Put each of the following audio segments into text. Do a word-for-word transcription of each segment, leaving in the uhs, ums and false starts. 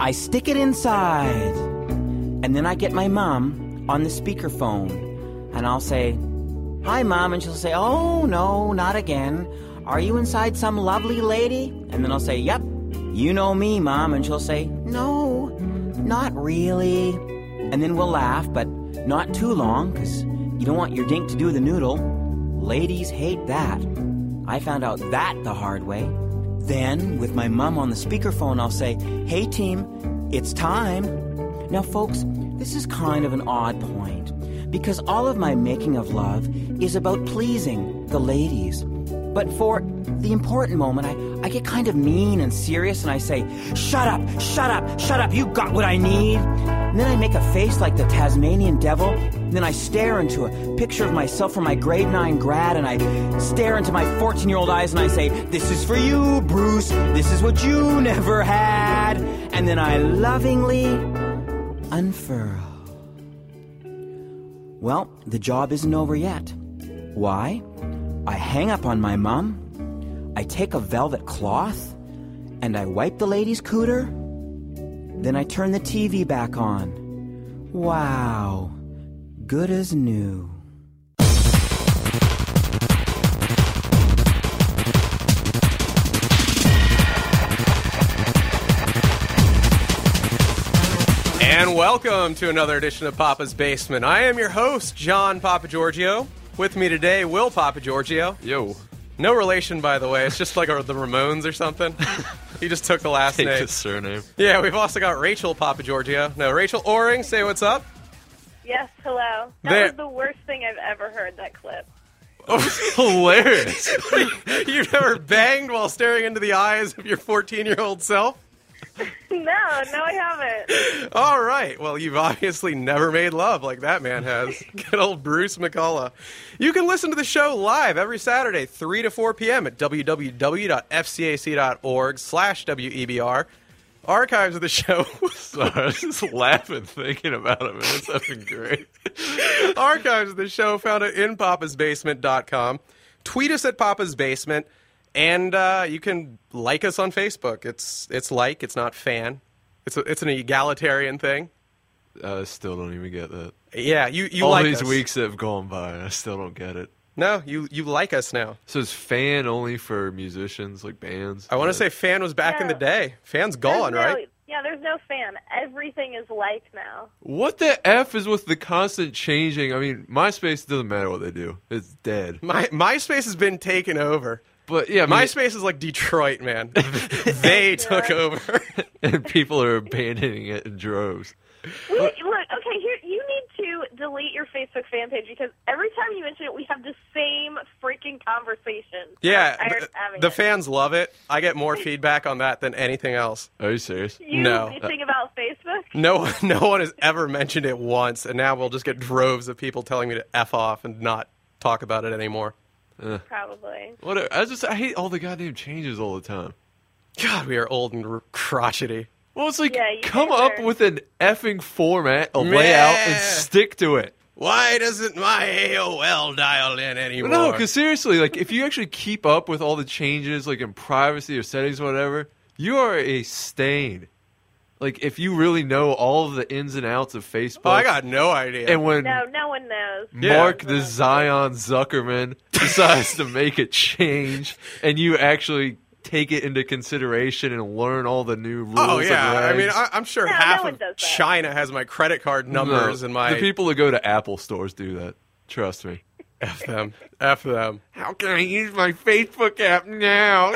I stick it inside. And then I get my mom on the speakerphone, and I'll say, "Hi, Mom," and she'll say, "Oh, no, not again. Are you inside some lovely lady?" And then I'll say, "Yep, you know me, Mom," and she'll say, "No, not really." And then we'll laugh, but not too long, because you don't want your dink to do the noodle. Ladies hate that. I found out that the hard way. Then, with my mom on the speakerphone, I'll say, "Hey, team, it's time." Now, folks, this is kind of an odd point, because all of my making of love is about pleasing the ladies. But for the important moment, I, I get kind of mean and serious, and I say, "Shut up, shut up, shut up, you got what I need." And then I make a face like the Tasmanian devil, and then I stare into a picture of myself from my grade nine grad, and I stare into my fourteen-year-old eyes, and I say, "This is for you, Bruce, this is what you never had." And then I lovingly unfurl. Well, the job isn't over yet. Why? I hang up on my mom, I take a velvet cloth, and I wipe the lady's cooter. Then I turn the T V back on. Wow, good as new. And welcome to another edition of Papa's Basement. I am your host, John Papagiorgio. With me today, Will Papagiorgio. Yo. No relation, by the way. It's just like a, the Ramones or something. He just took the last Take name. his surname. Yeah, we've also got Rachel Papagiorgio. No, Rachel Oring, say what's up. Yes, hello. That There- was the worst thing I've ever heard, that clip. Oh, hilarious. You've never banged while staring into the eyes of your fourteen-year-old self? No, no, I haven't. All right. Well, you've obviously never made love like that man has. Good old Bruce McCullough. You can listen to the show live every Saturday, three to four p.m. at www.fcac.org slash WEBR. Archives of the show. Sorry, I was just laughing thinking about it, man. It's effing great. Archives of the show found at in papas basement dot com. Tweet us at Papa's Basement. And uh, you can like us on Facebook. It's it's like, it's not fan. It's a, it's an egalitarian thing. I still don't even get that. Yeah, you, you All like these us. weeks that have gone by, and I still don't get it. No, you, you like us now. So is fan only for musicians, like bands? I want to Is say fan was back in the No. day. Fan's gone, There's no- right? Yeah, there's no fan. Everything is like now. What the F is with the constant changing? I mean, MySpace doesn't matter what they do. It's dead. My MySpace has been taken over. But yeah, I mean, MySpace is like Detroit, man. They took over. and people are abandoning it in droves. We, look, okay, here you need to delete your Facebook fan page because every time you mention it, we have the same freaking conversation. Yeah, I'm tired the, of having the it. fans love it. I get more feedback on that than anything else. Are you serious? You No. bitching about Facebook? No, no one has ever mentioned it once, and now we'll just get droves of people telling me to F off and not talk about it anymore. Probably. What? I just I hate all the goddamn changes all the time. God, we are old and r- crotchety. Well, it's like Yeah, you come guys up are- with an effing format, a Meh. layout, and stick to it. Why doesn't my A O L dial in anymore? No, because seriously, like if you actually keep up with all the changes, like in privacy or settings, or whatever, you are a stain. Like if you really know all of the ins and outs of Facebook. Oh, I got no idea. And when No, no one knows. Yeah. Mark the Zion Zuckerman decides to make a change, and you actually take it into consideration and learn all the new rules. oh yeah, and I mean, regs. I, I'm sure No, half no one of does that. China has my credit card numbers No, and my the people that go to Apple stores do that. Trust me. F them, F them. How can I use my Facebook app now?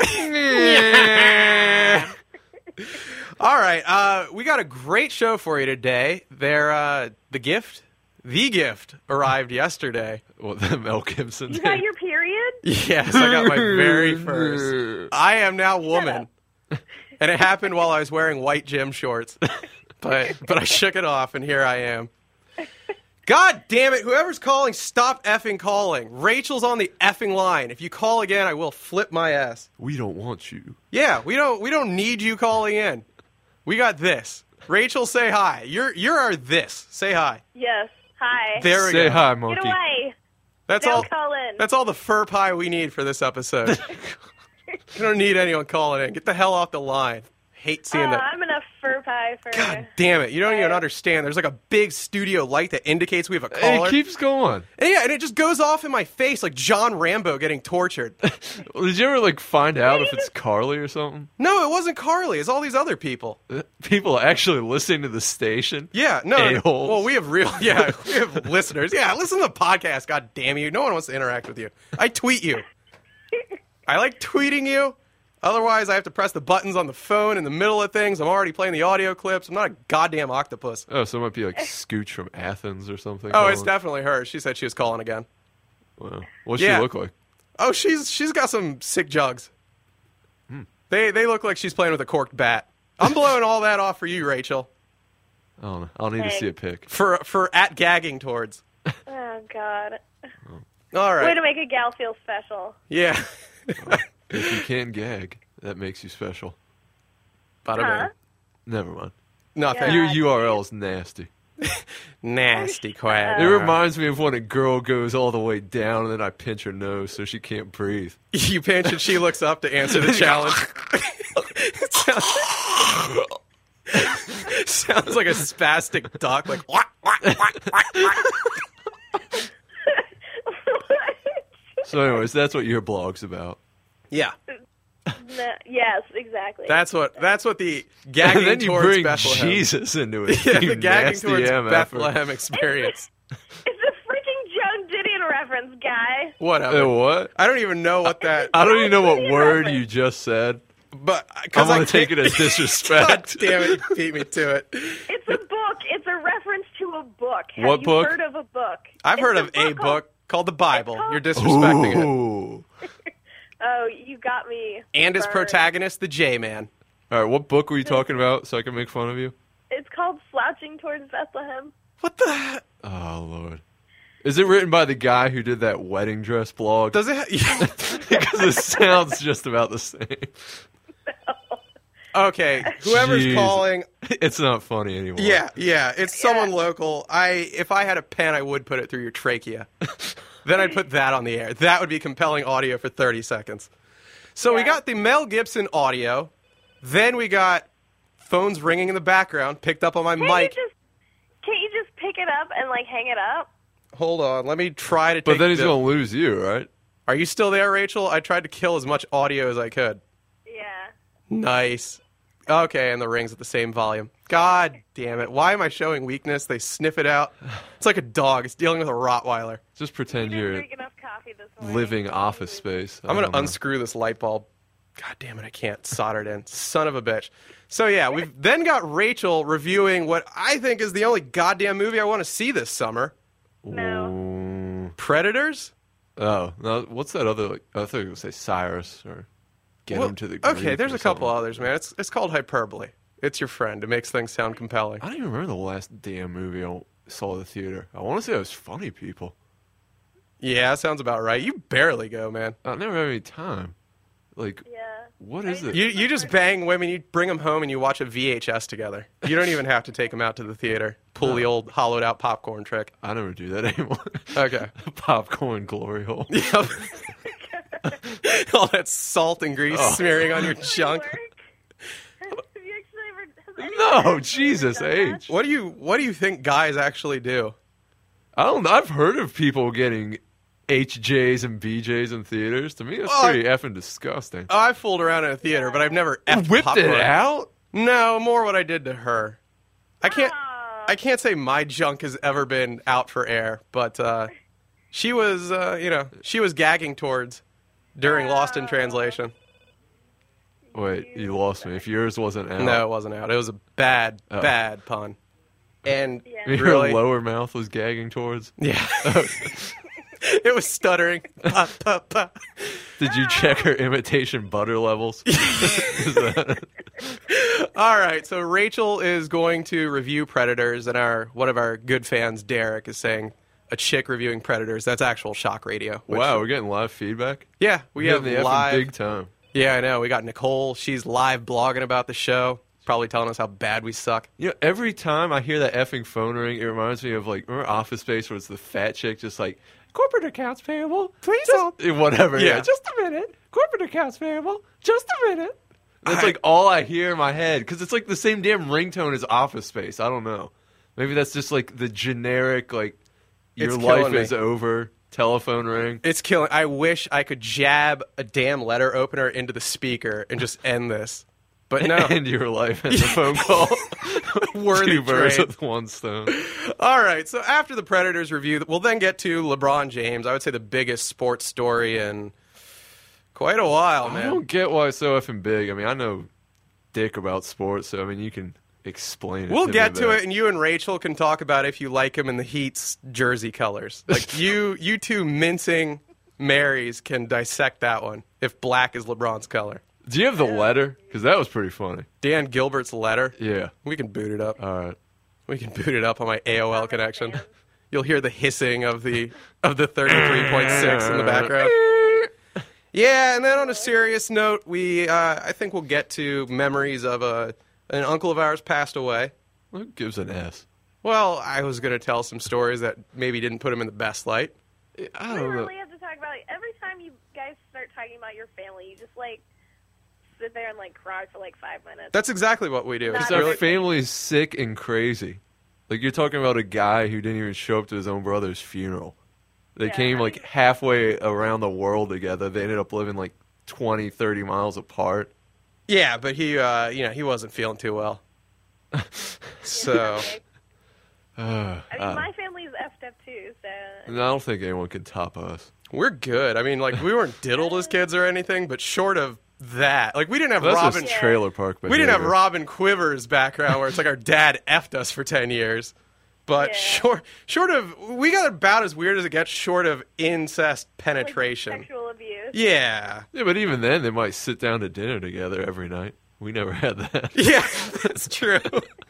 All right, uh, we got a great show for you today. There, uh, the gift, the gift arrived yesterday. Well, the Mel Gibson. You got thing. your period? Yes, I got my very first. I am now woman, and it happened while I was wearing white gym shorts. But but I shook it off, and here I am. God damn it! Whoever's calling, stop effing calling. Rachel's on the effing line. If you call again, I will flip my ass. We don't want you. Yeah, we don't we don't need you calling in. We got this. Rachel, say hi. You're you're our this. Say hi. Yes. Hi. There we Say go. hi, Get monkey. away. That's Don't all. call in. That's all the fur pie we need for this episode. We don't need anyone calling in. Get the hell off the line. Hate Uh, seeing that. I'm gonna fur pie for... God damn it. You don't even understand. There's like a big studio light that indicates we have a And caller. it keeps going. And yeah, and it just goes off in my face like John Rambo getting tortured. Did you ever like find out if it's Carly or something? No, it wasn't Carly. It's all these other people. People actually listening to the station? Yeah, no. A-holes. Well, we have real, yeah, we have listeners. Yeah, listen to the podcast. God damn you. No one wants to interact with you. I tweet you. I like tweeting you. Otherwise, I have to press the buttons on the phone in the middle of things. I'm already playing the audio clips. I'm not a goddamn octopus. Oh, so it might be like Scooch from Athens or something. Oh, it's calling. definitely her. She said she was calling again. Wow. What's Yeah. she look like? Oh, she's she's got some sick jugs. Hmm. They they look like she's playing with a corked bat. I'm blowing all that off for you, Rachel. I don't know. I'll need to see a pic. For for at gagging towards. Oh, God. All right. Way to make a gal feel special. Yeah. If you can't gag, that makes you special. Bada Huh? bing. Never mind. Nothing. Yeah. Your U R L is nasty. Nasty quack. It reminds me of when a girl goes all the way down and then I pinch her nose so she can't breathe. You pinch and she looks up to answer the challenge. sounds, sounds like a spastic duck. Like, what? What? What? What? What? So anyways, that's what your blog's about. Yeah. No, yes, exactly. That's what that's what the gagging And then you towards bring Bethlehem. Jesus into it. Yeah, you the gagging nasty towards M F-er. Bethlehem experience. It's a freaking Joan Didion reference, guy. Whatever. Uh, what? I don't even know what that. I don't even know what Didion word reference. you just said. But I'm because going I to take it can't- as disrespect. God damn it! You beat me to it. It's a book. It's a reference to a book. Have What you book? heard of a book? I've It's heard of a called- book called the Bible. called- You're disrespecting it. Ooh. Oh, you got me. And its burned. protagonist, the J-Man. All right, what book were you talking about so I can make fun of you? It's called Slouching Towards Bethlehem. What the? Oh, Lord. Is it written by the guy who did that wedding dress blog? Does it? Ha- Because it sounds just about the same. Okay, whoever's Jeez. calling. It's not funny anymore. Yeah, yeah, it's someone local. I, if I had a pen, I would put it through your trachea. Then I'd put that on the air. That would be compelling audio for thirty seconds. So we Yeah. got the Mel Gibson audio. Then we got phones ringing in the background, picked up on my Can't mic. you just can't you just pick it up and like hang it up? Hold on, let me try to. But take then he's the- going to lose you, right? Are you still there, Rachel? I tried to kill as much audio as I could. Yeah. Nice. Okay, and the ring's at the same volume. God damn it. Why am I showing weakness? They sniff it out. It's like a dog. It's dealing with a Rottweiler. Just You pretend didn't you're drink enough coffee this morning. living office space. I'm going to unscrew this light bulb. God damn it, I can't solder it in. Son of a bitch. So yeah, we've then got Rachel reviewing what I think is the only goddamn movie I want to see this summer. No. Predators? Oh, no, what's that other? Like, I thought you were going to say Cyrus or Get Well, Him to the Okay, Greek there's or a couple something. others, man. It's it's called Hyperbole. It's your friend. It makes things sound compelling. I don't even remember the last damn movie I saw at the theater. I want to say it was Funny People. Yeah, sounds about right. You barely go, man. I never have any time. Like, Yeah. what is it? You you just bang women, you bring them home, and you watch a V H S together. You don't even have to take them out to the theater. Pull the old hollowed out popcorn trick. I never do that anymore. Okay. Popcorn glory hole. Yep. All that salt and grease Oh. smearing on your Does it junk. work? Have you actually ever, has anyone No, ever Jesus done that? H. What do you what do you think guys actually do? I don't know. I've heard of people getting H Js and B Js in theaters. To me, that's Well, I- pretty effing disgusting. Oh, I've fooled around in a theater, but I've never effed Whipped popcorn. it out? No, more what I did to her. I can't Aw. I can't say my junk has ever been out for air, but uh, she was uh, you know, she was gagging towards during Lost in Translation. Wait, you lost me. If yours wasn't out. No, it wasn't out. It was a bad, Oh. bad pun. And Yeah. Your really, lower mouth was gagging towards. yeah, it was stuttering. Pa, pa, pa. Did you check her imitation butter levels? Is that- All right, so Rachel is going to review Predators, and our one of our good fans, Derek, is saying a chick reviewing Predators. That's actual shock radio. which- wow, we're getting live feedback. Yeah, we We're have getting the effing live. big time. Yeah, I know. We got Nicole. She's live blogging about the show, probably telling us how bad we suck. You know, every time I hear that effing phone ring, it reminds me of like remember Office Space where it's the fat chick just like corporate accounts payable, Please just, whatever. Yeah. Yeah. just a minute. Corporate accounts payable, just a minute. That's I- like all I hear in my head because it's like the same damn ringtone as Office Space. I don't know. Maybe that's just like the generic like your It's life killing me. is over telephone ring. It's killing. I wish I could jab a damn letter opener into the speaker and just end this. But no. End your life as a phone call. Worthy Two birds trade. with one stone. All right, so after the Predators review, we'll then get to LeBron James. I would say the biggest sports story in quite a while, I man. don't get why it's so effing big. I mean, I know dick about sports, so I mean, you can explain it. We'll to get me to there. it, and you and Rachel can talk about if you like him in the Heat's jersey colors. Like you, you two mincing Marys can dissect that one if black is LeBron's color. Do you have the letter? Because that was pretty funny. Dan Gilbert's letter. Yeah. We can boot it up. All right. We can boot it up on my A O L connection. You'll hear the hissing of the of the thirty-three point six in the background. Yeah, and then on a serious note, we uh, I think we'll get to memories of a an uncle of ours passed away. Who gives an ass? Well, I was going to tell some stories that maybe didn't put him in the best light. I We don't know. really have to talk about like, every time you guys start talking about your family, you just like sit there and like cry for like five minutes. That's exactly what we do. Not It's Our really- family's sick and crazy. Like, you're talking about a guy who didn't even show up to his own brother's funeral. They Yeah, came, I like, mean- halfway around the world together. They ended up living, like, twenty, thirty miles apart. Yeah, but he, uh, you know, he wasn't feeling too well. So, Okay. Uh, I mean, uh, my family's effed up too, so and I don't think anyone can top us. we're good. I mean, like, we weren't diddled as kids or anything, but short of that, like, we didn't have That's Robin. just trailer park We didn't have behavior. Robin Quivers' background where it's like our dad effed us for ten years. But Yeah. short, short of, we got about as weird as it gets short of incest like, penetration. sexual abuse. Yeah. Yeah, but even then, they might sit down to dinner together every night. We never had that. Yeah, that's true.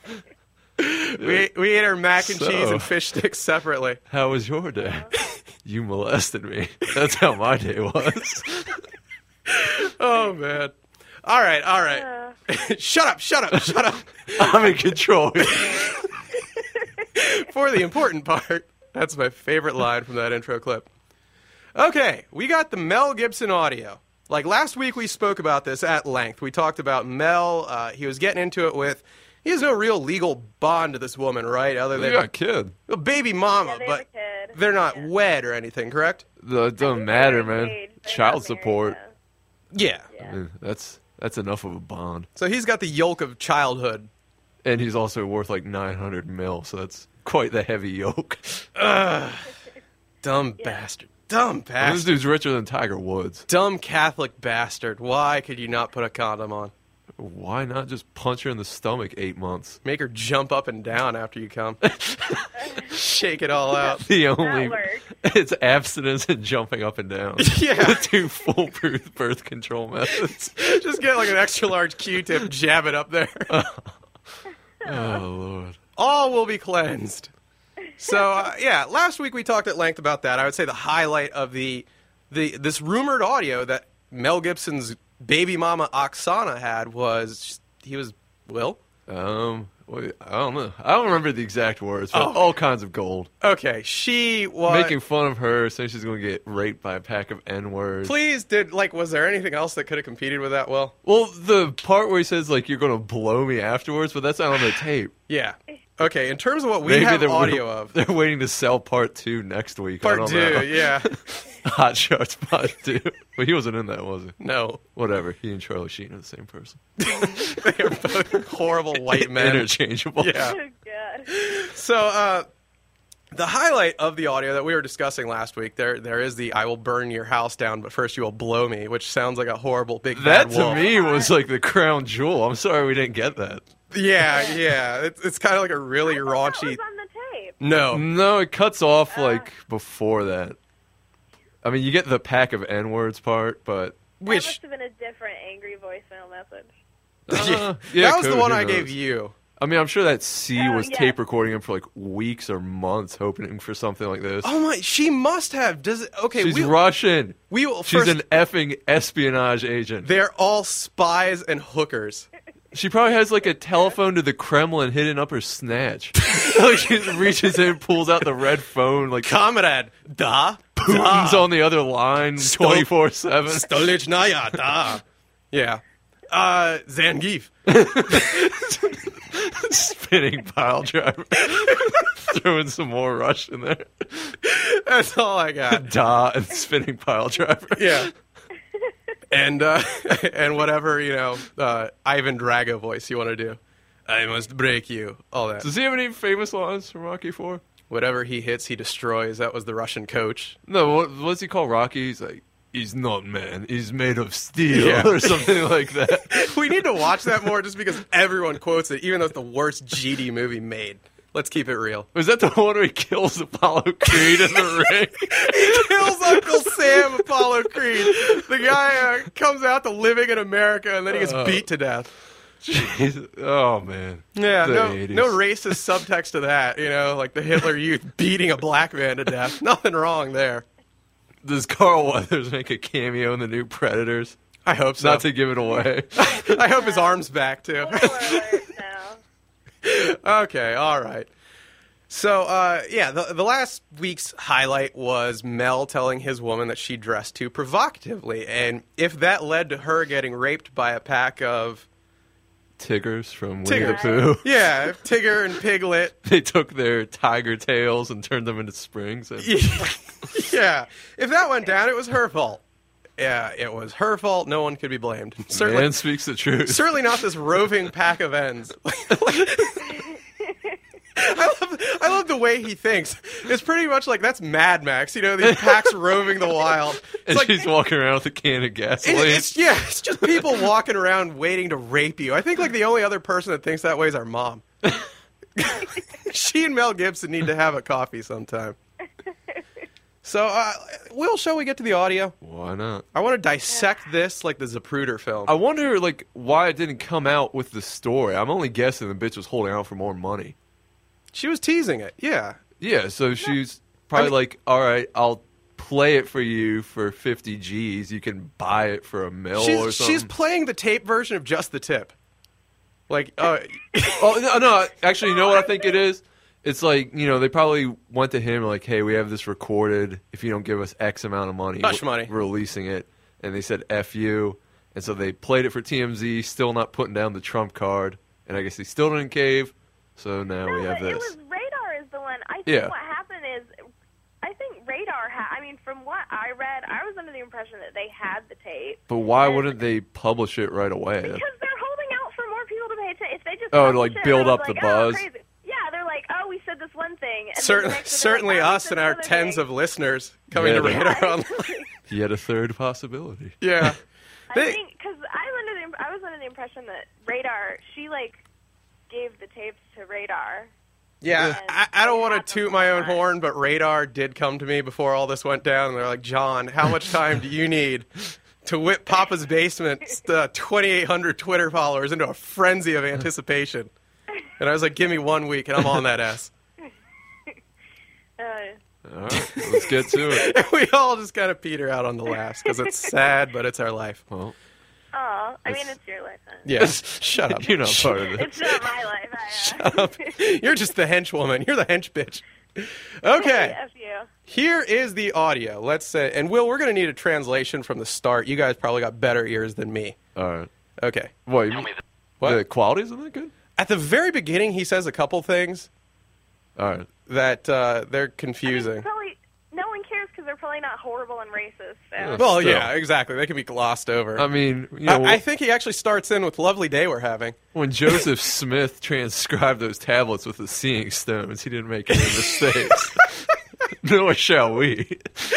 we, we ate our mac and cheese So- and fish sticks separately. How was your day? You molested me. That's how my day was. Oh, man. All right, all right. Uh, Shut up, shut up, shut up. I'm in control. For the important part. That's my favorite line from that intro clip. Okay, we got the Mel Gibson audio. Like last week, we spoke about this at length. We talked about Mel. Uh, he was getting into it with. He has no real legal bond to this woman, right? Other You than got a kid. a baby mama, Yeah, they have but a kid. they're not Yeah. wed or anything, correct? The, it doesn't They're matter, man. engaged. They're Child not married, support. Yeah. Yeah. I mean, that's that's enough of a bond. So he's got the yoke of childhood. And he's also worth like nine hundred mil, so that's quite the heavy yoke. Dumb Yeah. bastard. Dumb And this bastard. dude's richer than Tiger Woods. Dumb Catholic bastard. Why could you not put a condom on? Why not just punch her in the stomach eight months? Make her jump up and down after you come. Shake it all out. The only works. it's abstinence and jumping up and down. Yeah. The two foolproof birth control methods. Just get like an extra large Q-tip, jab it up there. Oh lord. All will be cleansed. So uh, yeah, last week we talked at length about that. I would say the highlight of the the this rumored audio that Mel Gibson's baby mama Oksana had was he was Will. Um, wait, I don't know. I don't remember the exact words, but Oh. all kinds of gold. Okay, she was Making fun of her, saying she's going to get raped by a pack of N words. Please, did like was there anything else that could have competed with that? Will? Well, the part where he says like you're going to blow me afterwards, but that's not on the tape. Yeah. Okay, in terms of what we Maybe have they're, audio of, They're waiting to sell part two next week. I part don't two, know. yeah, Hot Shots part two. But he wasn't in that, was he? no, Whatever. He and Charlie Sheen are the same person. they are both horrible white men. Interchangeable. Yeah. Oh god. So, uh, the highlight of the audio that we were discussing last week, there, there is the "I will burn your house down, but first you will blow me," which sounds like a horrible big That bad to wolf. me was like the crown jewel. I'm sorry we didn't get that. Yeah, yeah, it's, it's kind of like a really I thought raunchy. That was on the tape. No, No, it cuts off Uh. like before that. I mean, you get the pack of N words part, but That which must have been a different angry voicemail message. uh, that was the could, one who I knows? gave you. I mean, I'm sure that C Oh, was yeah. tape recording him for like weeks or months, hoping for something like this. Oh my, she must have. Does it? Okay, She's we, Russian. we will She's first. an effing espionage agent. They're all spies and hookers. She probably has like a telephone to the Kremlin hidden up her snatch. Like she reaches in, pulls out the red phone, like Comrade, da, Putin's on the other line twenty-four seven. Stolichnaya, da. Yeah. Uh, Zangief. Spinning pile driver. Throwing some more Rush in there. That's all I got. Da and spinning pile driver. Yeah. And uh, and whatever, you know, uh, Ivan Drago voice you want to do. I must break you. All that. Does he have any famous lines from Rocky four? Whatever he hits, he destroys. That was the Russian coach. No, what, what's he call Rocky? He's like, he's not man. He's made of steel Yeah. or something like that. We need to watch that more just because everyone quotes it, even though it's the worst G D movie made. Let's keep it real. Was that the one where he kills Apollo Creed in the ring? He kills Uncle Sam, Apollo Creed. The guy uh, comes out to living in America, and then he gets Uh, beat to death. Jeez. Oh, man. Yeah, The no, eighties. no racist subtext to that, you know, like the Hitler Youth beating a black man to death. Nothing wrong there. Does Carl Weathers make a cameo in the new Predators? I hope so. Not to give it away. I hope his arm's back, too. Spoiler alert now. Okay, all right. So, uh, yeah, the, the last week's highlight was Mel telling his woman that she dressed too provocatively. And if that led to her getting raped by a pack of, Tiggers from Winnie the Tigger. Pooh. yeah, Tigger and Piglet. They took their tiger tails and turned them into springs. And Yeah, if that went down, it was her fault. Yeah, it was her fault. No one could be blamed. Certainly, man speaks the truth. certainly not this roving pack of ends. I love, I love the way he thinks. It's pretty much like that's Mad Max. You know, these packs roving the wild. It's And like she's walking around with a can of it- gasoline. it's yeah, it's just people walking around waiting to rape you. I think like the only other person that thinks that way is our mom. She and Mel Gibson need to have a coffee sometime. So, uh, Will, shall we get to the audio? Why not? I want to dissect this like the Zapruder film. I wonder, like, why it didn't come out with the story. I'm only guessing the bitch was holding out for more money. She was teasing it, yeah. Yeah, so she's probably I mean- like, all right, I'll play it for you for fifty G's. You can buy it for a mil or She's, something. she's playing the tape version of Just the Tip. Like, uh, Oh, no, no, actually, you know what I think it is? It's like, you know, they probably went to him like, hey, we have this recorded. If you don't give us X amount of money, Hush we're money. releasing it. And they said, F you. And so they played it for T M Z, still not putting down the Trump card. And I guess they still didn't cave. So now No, we have but it this. was Radar is the one. I think Yeah. what happened is, I think Radar had. I mean, from what I read, I was under the impression that they had the tape But why and- wouldn't they publish it right away? because they're holding out for more people to pay attention. If they just Oh, to, publish like, it, build everyone's up the like, oh, buzz? crazy. Yeah, they're like, oh, we said this one thing. And then the certain, next day they're certainly like, oh, we us said and this our other tens thing. of listeners coming Yeah, to they- Radar Online. Yet a third possibility. Yeah. I They- think because I'm under the I was under the impression that Radar she like gave the tapes to Radar. Yeah, I, I don't want to Happens toot my own a lot. horn, but Radar did come to me before all this went down, and they're like, John, how much time do you need to whip Papa's Basement's uh, twenty-eight hundred Twitter followers into a frenzy of anticipation? And I was like, give me one week, and I'm on that ass. Uh, All right, let's get to it. And we all just kind of peter out on the laughs, because it's sad, but it's our life. Well, oh, I mean it's your life. Huh? Yeah, shut up. you're not part of it. It's not my life. I, uh, Shut up. You're just the henchwoman. You're the hench bitch. Okay. F you. Here is the audio. Let's say, and Will, we're going to need a translation from the start. You guys probably got better ears than me. All right. Okay. What? You, What? The quality isn't that good? At the very beginning, he says a couple things All right. that uh, they're I mean, confusing. probably no one cares because they're probably not horrible and racist. So. Yeah. Well, Still. yeah, exactly. They can be glossed over. I mean, you know, I, I think he actually starts in with "Lovely day we're having." when Joseph Smith transcribed those tablets with the seeing stones, he didn't make any mistakes. Nor shall we.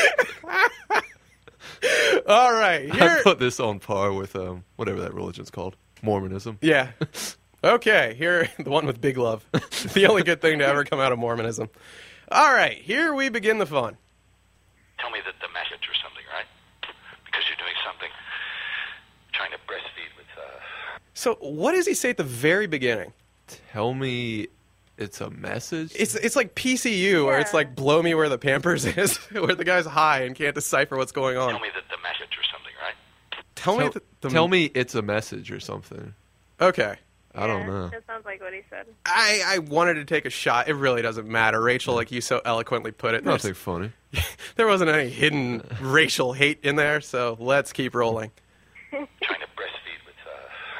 All right, I here. put this on par with um, whatever that religion's called, Mormonism. Yeah. Okay, here, the one with big love. The only good thing to ever come out of Mormonism. All right, here we begin the fun. Tell me that the message or something, right? Because you're doing something, trying to breastfeed with, uh... So, what does he say at the very beginning? Tell me it's a message? It's it's like P C U, where it's Yeah. like blow me where the Pampers is, where the guy's high and can't decipher what's going on. Tell me that the message or something, right? Tell me tell, the, the tell me it's a message or something. Okay. I don't Yeah, know. That sounds like what he said. I, I wanted to take a shot. It really doesn't matter. Rachel, like you so eloquently put it, Nothing there's- funny. there wasn't any hidden racial hate in there, so let's keep rolling. Trying to breastfeed with, uh...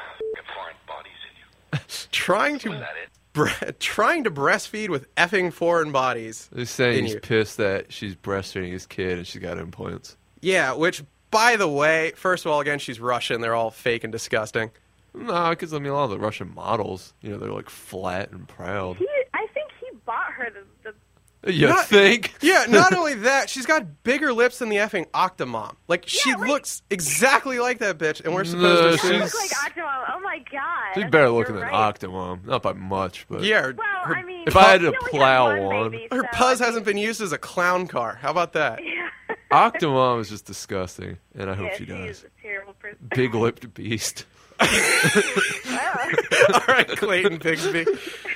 trying to Was that it? bre- trying to breastfeed with effing foreign bodies. He's saying in he's you. pissed that she's breastfeeding his kid and she's got implants. Yeah, which, by the way, first of all, again, she's Russian. They're all fake and disgusting. No, because I mean, a lot of the Russian models, you know, they're like flat and proud. He, I think he bought her the. the You Not- think? Yeah, not only that, she's got bigger lips than the effing Octomom. Like, she Yeah, like- looks exactly like that bitch, and we're supposed No, to you assume... look like Octomom. Oh my god. She's better You're looking than right. Octomom. Not by much, but Yeah, her, Well, her, I mean, if I had she to only plow had one- baby, her so puzz I hasn't been used as a clown car. How about that? mean, yeah. Octomom is just disgusting, and I hope yeah, she does. She's a terrible person. Big-lipped beast. All right, Clayton Bigsby.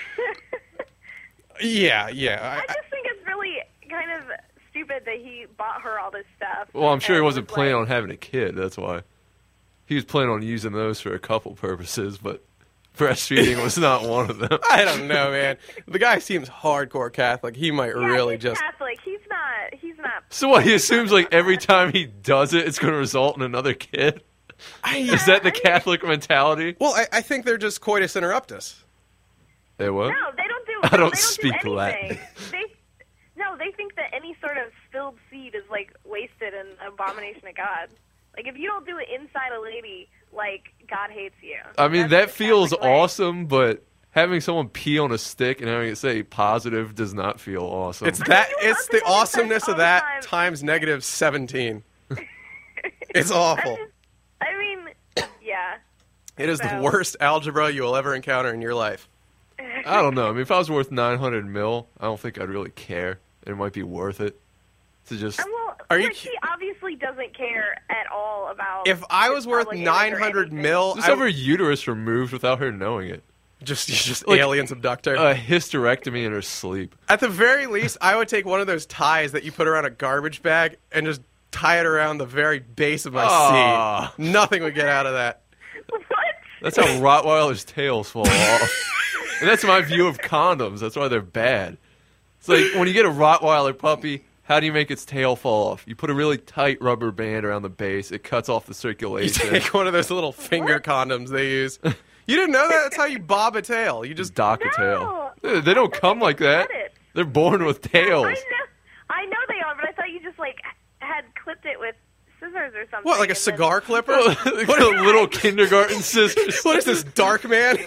Yeah, yeah. I I, I, just think it's really kind of stupid that he bought her all this stuff. Well, I'm sure he and wasn't was planning like, on having a kid. That's why. He was planning on using those for a couple purposes, but breastfeeding was not one of them. I don't know, man. The guy seems hardcore Catholic. He might Yeah, really he's just... Catholic. He's not. He's not. So what? He assumes like every time he does it, it's going to result in another kid. I, Is that the Catholic mentality? well, I, I think they're just coitus interruptus. Hey, what? No, they don't do. I no, don't they speak do Latin. anything. They no, they think that any sort of spilled seed is like wasted and abomination of God. Like if you don't do it inside a lady, like God hates you. I mean, That's that the feels Catholic way. awesome, but having someone pee on a stick and having it say positive does not feel awesome. It's that. you It's love the to do awesomeness sex of all that the time. times negative seventeen. It's awful. I'm just- I mean, yeah. It is the So- worst algebra you will ever encounter in your life. I don't know. I mean, if I was worth nine hundred mil, I don't think I'd really care. It might be worth it to just. And well, Are you like, he obviously doesn't care at all about. If I was his worth public image or nine hundred anything. mil, Just I have her uterus removed without her knowing it. just just Like, aliens abduct her. A hysterectomy in her sleep. At the very least, I would take one of those ties that you put around a garbage bag and just tie it around the very base of my Aw. seat. Nothing would get out of that. What? That's how Rottweilers' tails fall off. And that's my view of condoms. That's why they're bad. It's like when you get a Rottweiler puppy, how do you make its tail fall off? You put a really tight rubber band around the base. It cuts off the You circulation. take one of those little finger condoms they use. You didn't know that? That's how you bob a tail. You just Dock a No. tail. They they don't come like that. Get it. They're born with tails. I know, I know they are, but I thought you just like had clipped it with scissors or something. what, like a and then- cigar clipper? Like a little kindergarten scissors. What is this, Dark Man?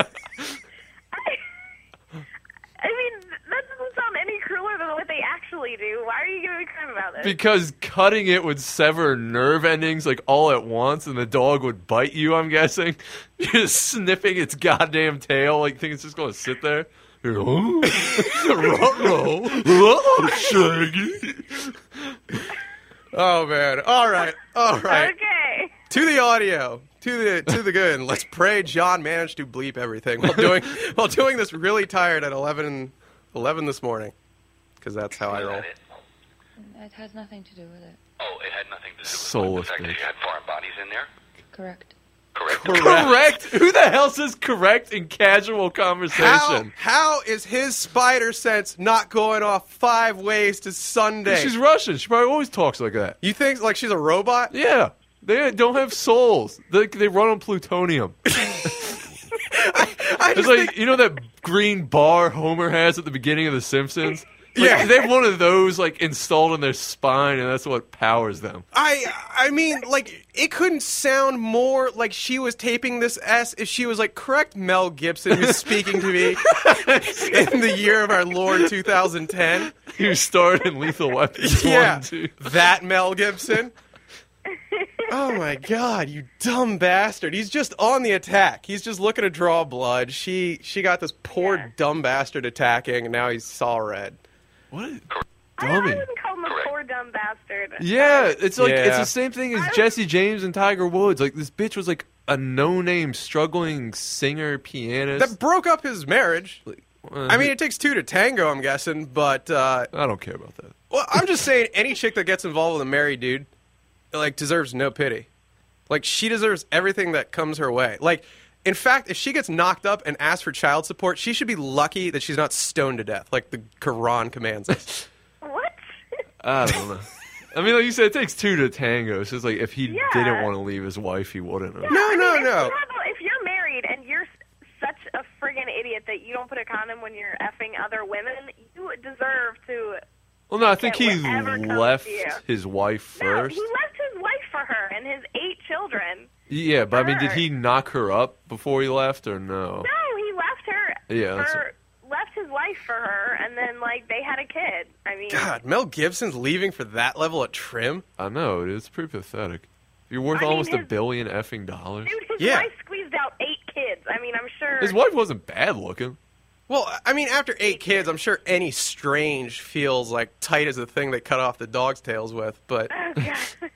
I mean, that doesn't sound any crueler than what they actually do. Why are you giving me crap about this? Because cutting it would sever nerve endings like all at once, and the dog would bite you. I'm guessing, you're just sniffing its goddamn tail, like think it's just going to sit there. You're like, "Oh, ruh-roh, Shaggy." Oh man! All right, all right. Okay. To the audio, to the to the good. Let's pray John managed to bleep everything while doing while doing this really tired at eleven, eleven this morning, because that's how I Was roll. that it? It has nothing to do with it. Oh, it had nothing to do with Soulless the fact that bitch. you had foreign bodies in there? Correct. Correct. Correct. Who the hell says correct in casual How, conversation? how is his spider sense not going off five ways to Sunday? She's Russian. She probably always talks like that. You think like she's a robot? Yeah. They don't have souls. They, they run on plutonium. I It's just like, think, you know that green bar Homer has at the beginning of The Simpsons? Like, Yeah. They have one of those, like, installed in their spine, and that's what powers them. I I mean like it couldn't sound more like she was taping this S if she was like, correct Mel Gibson who's speaking to me in the year of our Lord two thousand ten. You starred in Lethal Weapons Yeah, one, two. that Mel Gibson. Oh my God, you dumb bastard! He's just on the attack. He's just looking to draw blood. She she got this poor Yeah. dumb bastard attacking, and now he's saw red. What a I, I dummy. wouldn't call him a Correct. poor dumb bastard. Yeah, it's like, it's Yeah. the same thing as I- Jesse James and Tiger Woods. Like, this bitch was like a no-name struggling singer, pianist. That broke up his marriage. Uh, I mean, it takes two to tango, I'm guessing, but uh, I don't care about that. well, I'm just saying, any chick that gets involved with a married dude, like, deserves no pity. Like, she deserves everything that comes her way. Like, in fact, if she gets knocked up and asks for child support, she should be lucky that she's not stoned to death, like the Quran commands us. What? I don't know. I mean, like you said, it takes two to tango. So it's like if he Yeah. didn't want to leave his wife, he wouldn't have. No, I mean, no, if no. You have a, if you're married and you're s- such a friggin' that you don't put a condom when you're effing other women, you deserve to. Well, no, I think get he whatever comes left to you. his wife No, first. he left his wife for her and his eight children. Yeah, but I mean, did her. he knock her up before he left, or no? No, he left her. Yeah, that's for, left his wife for her, and then like they had a kid. I mean, God, Mel Gibson's leaving for that level of trim? I know, it's pretty pathetic. You're worth I mean, almost a his- billion effing dollars. dude, his Yeah. wife squeezed out eight kids. I mean, I'm sure. His wife wasn't bad looking. Well, I mean, after eight kids, I'm sure any strange feels like tight as the thing they cut off the dog's tails with, but... Oh, God.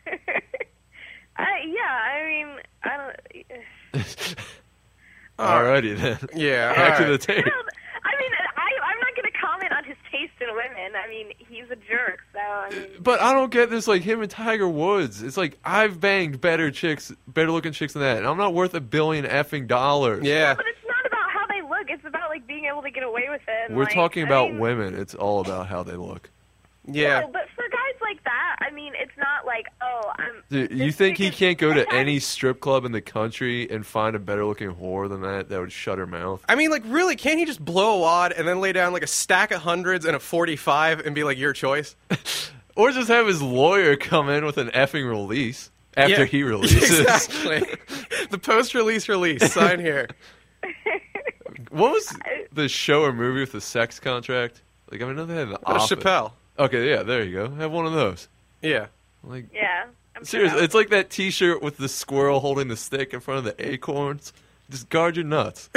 I, yeah, I mean, I don't. Alrighty then. Yeah, Back all to right. the tape. I, don't, I mean, I, I'm not going to comment on his taste in women. I mean, he's a jerk, so I mean. But I don't get this, like him and Tiger Woods. It's like I've banged better chicks, better looking chicks than that, and I'm not worth a billion effing dollars. Yeah. But it's not about how they look. It's about like being able to get away with it. and, We're like, talking I about mean, women. It's all about how they look. Yeah. No, but for guys like that, I mean, it's not like, oh, I'm. Dude, you this think chick he is- can't go to any strip club in the country and find a better looking whore than that that would shut her mouth? I mean, like, really, can't he just blow a wad and then lay down like a stack of hundreds and a forty-five and be like, your choice? Or just have his lawyer come in with an effing release after Yeah. he releases. Exactly. The post-release release. Sign here. What was the show or movie with the sex contract? Like, I mean, I know they had the Uh, Office. Chappelle. Okay, yeah, there you go. Have one of those. Yeah. Like, Yeah. I'm sure seriously, that it's like that T-shirt with the squirrel holding the stick in front of the acorns. Just guard your nuts.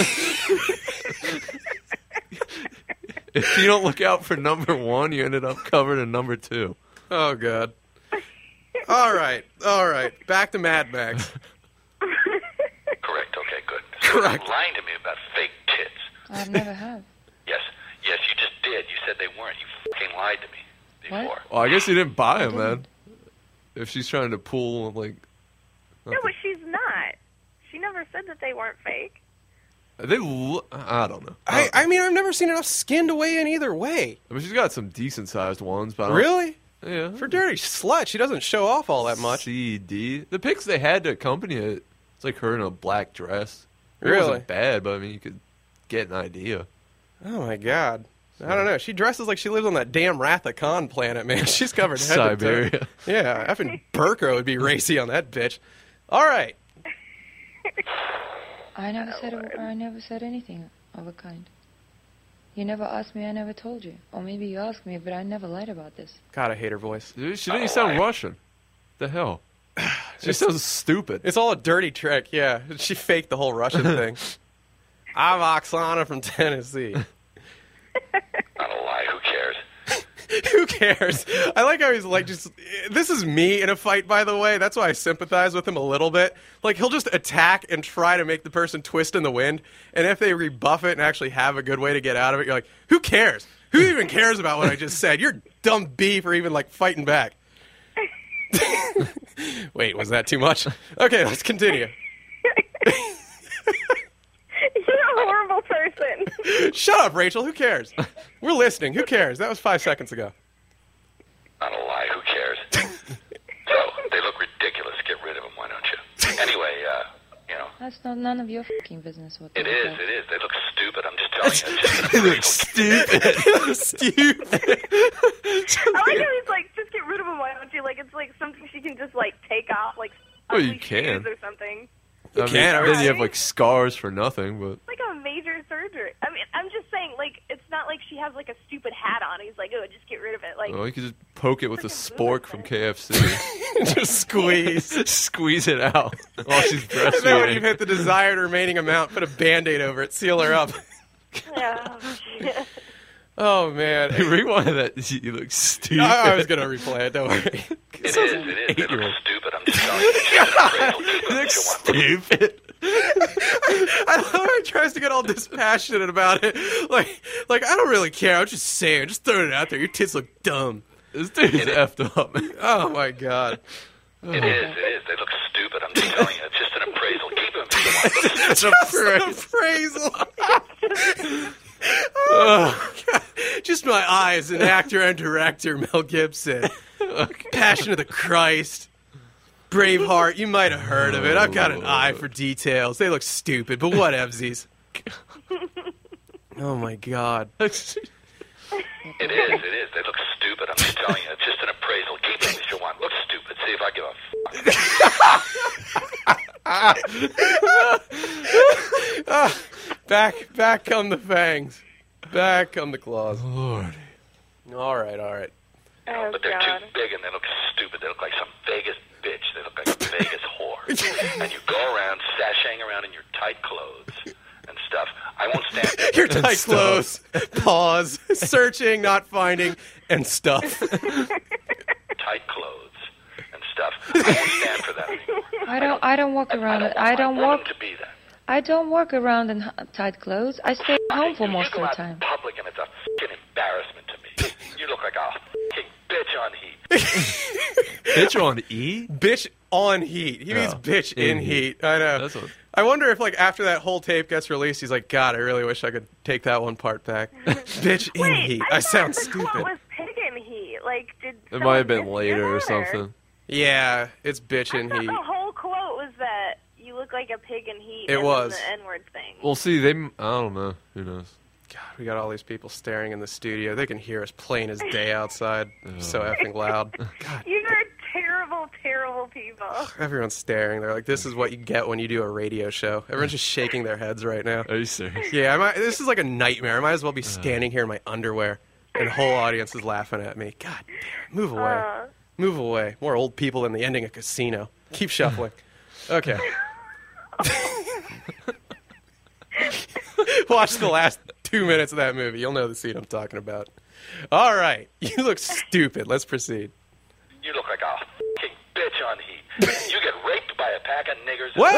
If you don't look out for number one, you ended up covered in number two. Oh, God. All right. All right. Back to Mad Max. Correct. Okay, good. Correct. You're lying to me about fake tits. I've never have. Yes. Yes, you just did. You said they weren't. You fucking lied to me before. What? Well, I guess you didn't buy I them, man. didn't. If she's trying to pull, like... No, but she's not. She never said that they weren't fake. They look... I don't know. I, I mean, I've never seen enough skin to weigh in either way. I mean, she's got some decent-sized ones, but I don't- Really? Yeah. For dirty slut, she doesn't show off all that much. C D. The pics they had to accompany it, it's like her in a black dress. It Really? wasn't bad, but I mean, you could get an idea. Oh, my God. I don't know. She dresses like she lives on that damn Wrath of Khan planet, man. She's covered head to toe. Siberia. Yeah, effing Burko would be racy on that bitch. All right. I never said a, I never said anything of a kind. You never asked me, I never told you. Or maybe you asked me, but I never lied about this. God, I hate her voice. Dude, she didn't sound Russian. The hell? She sounds stupid. It's all a dirty trick, yeah. She faked the whole Russian thing. I'm Oksana from Tennessee. Not a lie. Who cares? Who cares? I like how he's like, just, this is me in a fight, by the way. That's why I sympathize with him a little bit. Like, he'll just attack and try to make the person twist in the wind. And if they rebuff it and actually have a good way to get out of it, you're like, who cares? Who even cares about what I just said? You're dumb B for even, like, fighting back. Wait, was that too much? Okay, let's continue. You're a horrible person. Shut up, Rachel. Who cares? We're listening. Who cares? That was five seconds ago. Not a lie. Who cares? So, they look ridiculous. Get rid of them, why don't you? Anyway, uh, you know, That's not none of your fucking business what they it look is, like. it is. They look stupid. I'm just telling you. It's just an appraisal. Stupid. Stupid. I like how he's like, just get rid of them, why don't you? Like, it's like something she can just like take off, like Well, you ugly can. shoes or something. I mean, can, then you have right? like scars for nothing, but Like a major surgery. I mean, I'm just saying, like, it's not like she has like a stupid hat on. He's like, oh, just get rid of it. Like, well, you could just poke it with a Freaking spork lunatic. from K F C. Just squeeze. Squeeze it out while she's And then when you've breastfeeding. hit the desired remaining amount, put a Band-Aid over it, seal her up. yeah. Oh, man. Rewind that. You look stupid. I, I was going to replay it, don't worry. It is, it is. They look Eight-year-old. stupid. I'm just telling you. It's just an appraisal. Keep You them look if you want. stupid. I love how he tries to get all dispassionate about it. Like, like I don't really care. I'm just saying. Just throwing it out there. Your tits look dumb. This dude's effed up. Oh, my God. It is, it is. They look stupid. I'm just telling you. It's just an appraisal. Keep them if you want. Just an appraisal. Oh, God. Just my eyes, an actor and director, Mel Gibson. Passion of the Christ. Braveheart, you might have heard of it. I've got an eye for details. They look stupid, but whatevsies. Oh my God. It is, it is. They look stupid. I'm just telling you. It's just an appraisal. Keep it if you want. Look stupid. See if I give a fuck. uh, back, back come the fangs. Back come the claws. Lord. All right, all right. Oh, But they're God. too big and they look stupid. They look like some Vegas bitch. They look like a Vegas whore. And you go around sashaying around in your tight clothes and stuff. I won't stand there. Your tight stuff. clothes. Pause. Searching, not finding, and stuff. Tight clothes and stuff. I won't stand for that anymore. I don't. I don't walk around. I don't, I don't want my walk. woman to be that. I don't walk around in h- tight clothes. I stay home for you, most you of go the out time. in public and it's a fucking embarrassment to me. You look like a fucking bitch on heat. Bitch on E? Bitch on heat. He means Oh, bitch in, in heat. heat. I know. That's what- I wonder if, like, after that whole tape gets released, he's like, God, I really wish I could take that one part back. Bitch in Wait, heat. I, I sound thought the stupid. quote was pig in heat. Like, did It might have been someone later or mishear that, something. Yeah, it's bitch I in thought heat. the whole quote was that you look like a pig in heat. It and was. Then the N-word thing. Well, see, they. I don't know. Who knows? God, we got all these people staring in the studio. They can hear us plain as day outside. So effing loud. God, You are terrible, terrible people. everyone's staring. They're like, this is what you get when you do a radio show. Everyone's just shaking their heads right now. Are you serious? Yeah, I might, this is like a nightmare. I might as well be standing here in my underwear, and the whole audience is laughing at me. God damn it. Move away. Uh, Move away. More old people than the ending of Casino. Keep shuffling. Okay. Watch the last two minutes of that movie. You'll know the scene I'm talking about. All right. You look stupid. Let's proceed. You look like a fucking bitch on heat. You get raped by a pack of niggers. What?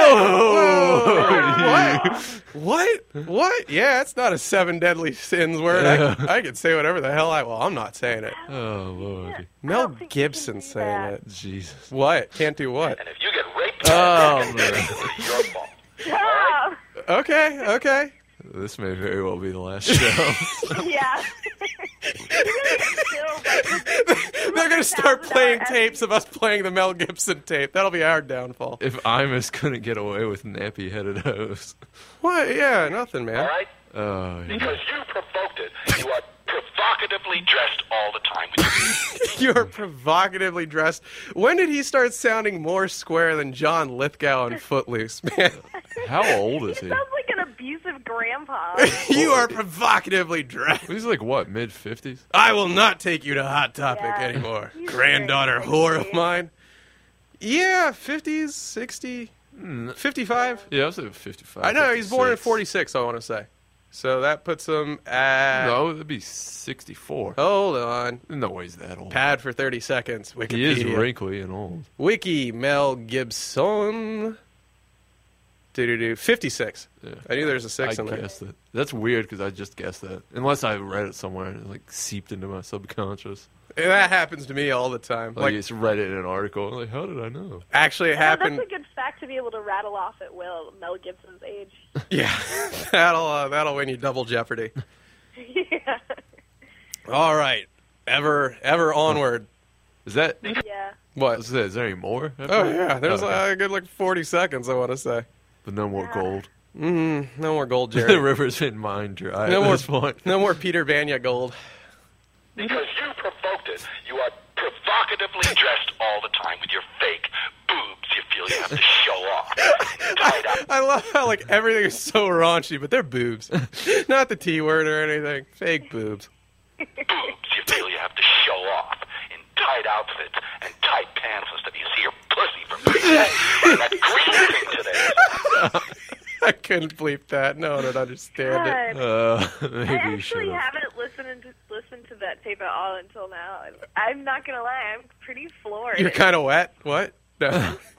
Whoa! What? What? What? Yeah, it's not a seven deadly sins word. I, I can say whatever the hell I well, I'm not saying it. Oh Lord. I Mel don't think you can Gibson do saying that. it. Jesus. What? Can't do what? And if you get raped by Oh a pack of man. niggers, it's your fault. Oh, Okay, okay. This may very well be the last show. yeah. You're gonna kill, like, They're gonna start $200,000 playing F- tapes of us playing the Mel Gibson tape. That'll be our downfall. If Imus couldn't get away with nappy-headed hose. What? Yeah, nothing, man. All right? Oh, yeah. Because you provoked it. You are provocatively dressed all the time. With your You're provocatively dressed. When did he start sounding more square than John Lithgow in Footloose, man? How old is He he? sounds like an abusive grandpa. You are provocatively dressed. He's like what, mid fifties? I will not take you to Hot Topic Yeah. anymore. He's Granddaughter very whore of sexy. mine. Yeah, fifties, sixty, fifty-five. Yeah, I was at fifty-five. I know, he's born in fifty-six. forty-six, I want to say. So that puts him at... No, that'd be sixty-four. Hold on. No way he's that old. Pad for thirty seconds. Wikipedia. He is wrinkly and old. Wiki, Mel Gibson. Do-do-do. fifty-six. Yeah. I knew there was a six I in there. guessed it. That's weird because I just guessed that. Unless I read it somewhere and it like seeped into my subconscious. And that happens to me all the time. Like, Like, I just read it in an article. Like, how did I know? actually, it Oh, happened. that's a good fact to be able to rattle off at will Mel Gibson's age. Yeah, that'll uh, that'll win you double jeopardy. yeah. All right, ever ever onward. Is that? Yeah. What? Is there, is there any more? Oh yeah, there's Okay. uh, a good like forty seconds. I want to say. But no more gold. Mm, no more gold, The Jerry. river's been mined dry No at more this point. No more Peter Banya gold. because you provoked it. You are provocatively dressed all the time with your fake boobs you feel you have to show off. Tied up. I love how like everything is so raunchy, but they're boobs, not the T word or anything. Fake boobs. Boobs you feel you have to show off in tight outfits and tight pants and stuff. You see your pussy from behind. That green thing today. I couldn't bleep that. No one would understand it. God. Uh, I maybe you should actually have. haven't listened to listened to that tape at all until now. I'm not gonna lie, I'm pretty floored. You're kind of wet. What? No.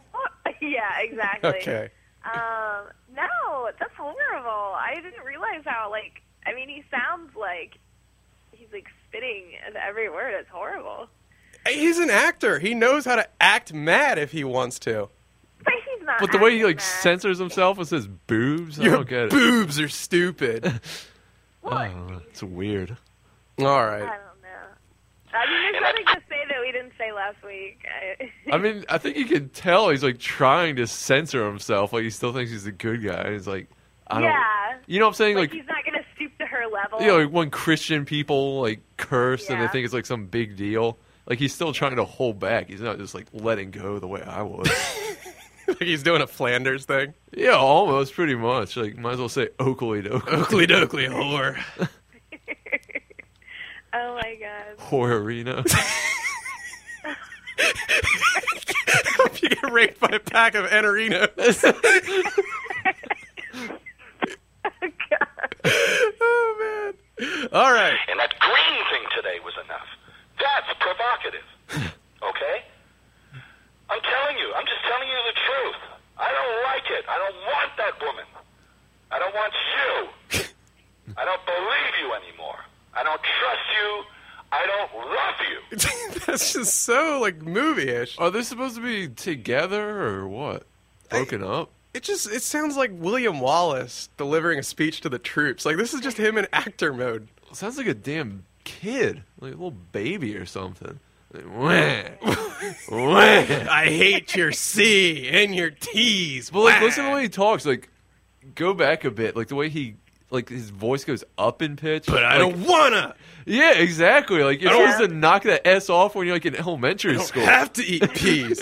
yeah, exactly. Okay. Um, no, that's horrible. I didn't realize how like I mean he sounds like he's like spitting at every word. It's horrible. He's an actor. He knows how to act mad if he wants to. But he's not. But the way he acting like mad. censors himself with his boobs, I Your don't get it. boobs are stupid. I What? don't know. It's weird. All I right. don't know. I mean, there's nothing to say that we didn't say last week. I, I mean, I think you can tell he's like trying to censor himself. Like he still thinks he's a good guy. He's like, I don't. yeah. You know what I'm saying? Like, Like, he's not gonna stoop to her level. You know, like when Christian people like curse and they Yeah. think it's like some big deal. Like he's still trying to hold back. He's not just like letting go the way I would. Like he's doing a Flanders thing. Yeah, almost, pretty much. Like, might as well say Oakley Doakley. Oakley dokley whore. Oh my god. Horrorino. Hope you get raped by a pack of Enorinos. Oh, man. All right. And that green thing today was enough. That's provocative. Okay? I'm telling you. I'm just telling you the truth. I don't like it. I don't want that woman. I don't want you. I don't believe you anymore. I don't trust you. I don't love you. That's just so, like, movie-ish. Are they supposed to be together or what? Broken up? It just, it sounds like William Wallace delivering a speech to the troops. Like, this is just him in actor mode. Sounds like a damn kid. Like a little baby or something. Like, wah, wah. I hate your C and your T's. But like, listen to the way he talks. Like, go back a bit. Like the way he, like his voice goes up in pitch. But I Like, don't wanna. Yeah, exactly. Like you're Yeah. supposed to knock that S off when you're like in elementary I don't school. have to eat peas.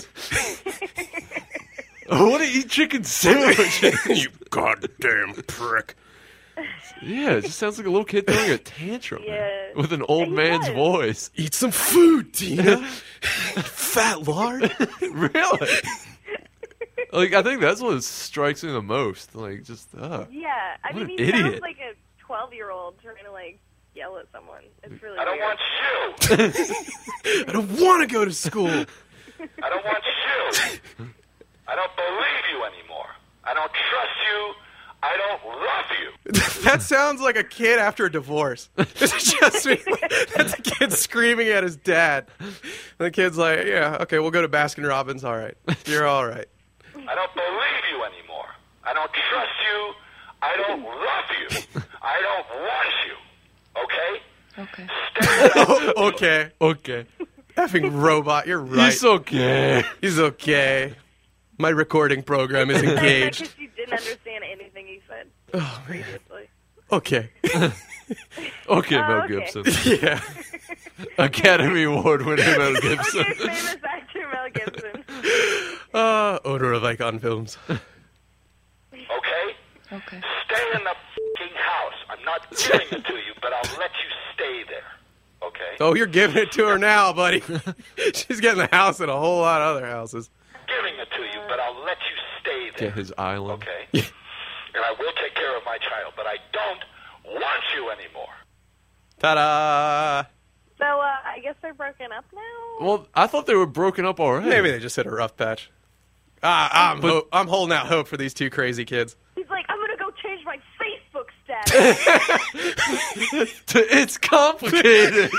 I want to eat chicken sandwiches. You goddamn prick. Yeah, it just sounds like a little kid throwing a tantrum Yeah. with an old He man's does. voice. Eat some food, Tina. Fat lard. Really? Like I think that's what strikes me the most. Like just uh Yeah, I What mean, an he sounds idiot. like a twelve-year-old trying to like yell at someone. It's really I don't weird. want you. I don't want to go to school. I don't want you. I don't believe you anymore. I don't trust you. I don't love you. That sounds like a kid after a divorce. It's just me. That's a kid screaming at his dad. And the kid's like, yeah, okay, we'll go to Baskin Robbins. All right. You're all right. I don't believe you anymore. I don't trust you. I don't love you. I don't want you. Okay? Okay. Stay out. Oh, okay. okay. Effing robot. You're right. He's okay. He's okay. My recording program is engaged. Because you didn't understand anything he said Oh, man. previously. Okay. Okay, Oh, Mel okay. Gibson. Yeah. Academy Award winner Mel Gibson. Okay, famous actor Mel Gibson. Uh, odor of icon films. Okay? Okay. Stay in the fucking house. I'm not giving it to you, but I'll let you stay there. Okay? Oh, you're giving it to her now, buddy. She's getting the house and a whole lot of other houses. Giving it to you, but I'll let you stay there. Get his island. Okay? And I will take care of my child, but I don't want you anymore. Ta-da! So, uh, I guess they're broken up now? Well, I thought they were broken up already. Maybe they just hit a rough patch. Ah, I'm, But- ho- I'm holding out hope for these two crazy kids. He's like, I'm gonna go change my Facebook status. It's complicated.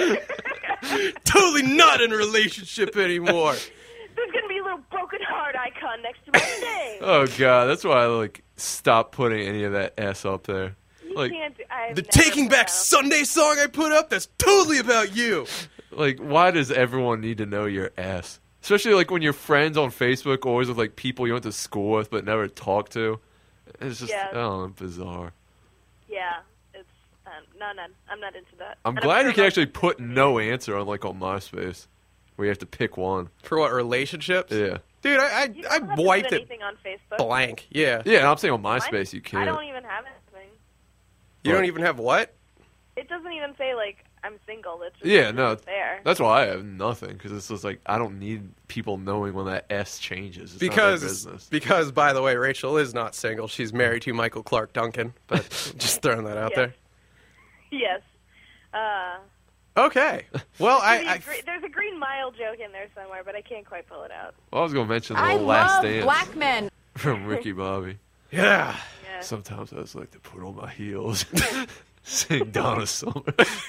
Totally not in a relationship anymore. There's gonna be a little broken heart icon next to my name. Oh god, that's why I like stopped putting any of that S up there. You Like, can't do, I've The never Taking put Back out- Sunday song I put up, that's totally about you. like, why does everyone need to know your S? Especially like when you're friends on Facebook, always with like people you went to school with but never talk to. It's just Yeah. oh bizarre. Yeah, it's um, no, no, I'm not into that. I'm And glad sure you can most actually people put do. no answer on like on MySpace, where you have to pick one. For what, relationships? Yeah, Dude, I, I, You I don't have to wiped put it anything on Facebook. blank. Yeah. yeah. And I'm saying on Mine- MySpace you I can't. don't even have anything. You don't even have what? It doesn't even say like I'm single. It's just Yeah, no, it's there. that's why I have nothing because it's just like I don't need people knowing when that S changes. It's not their Because, business. because, by the way, Rachel is not single. She's married to Michael Clark Duncan. But just throwing that out Yes. there. Yes. Uh, Okay. Well, I, there's, I a gre- there's a Green Mile joke in there somewhere, but I can't quite pull it out. Well, I was gonna mention the I last love dance black men. from Ricky Bobby. yeah. Yeah. Sometimes I just like to put on my heels, sing Donna Summer.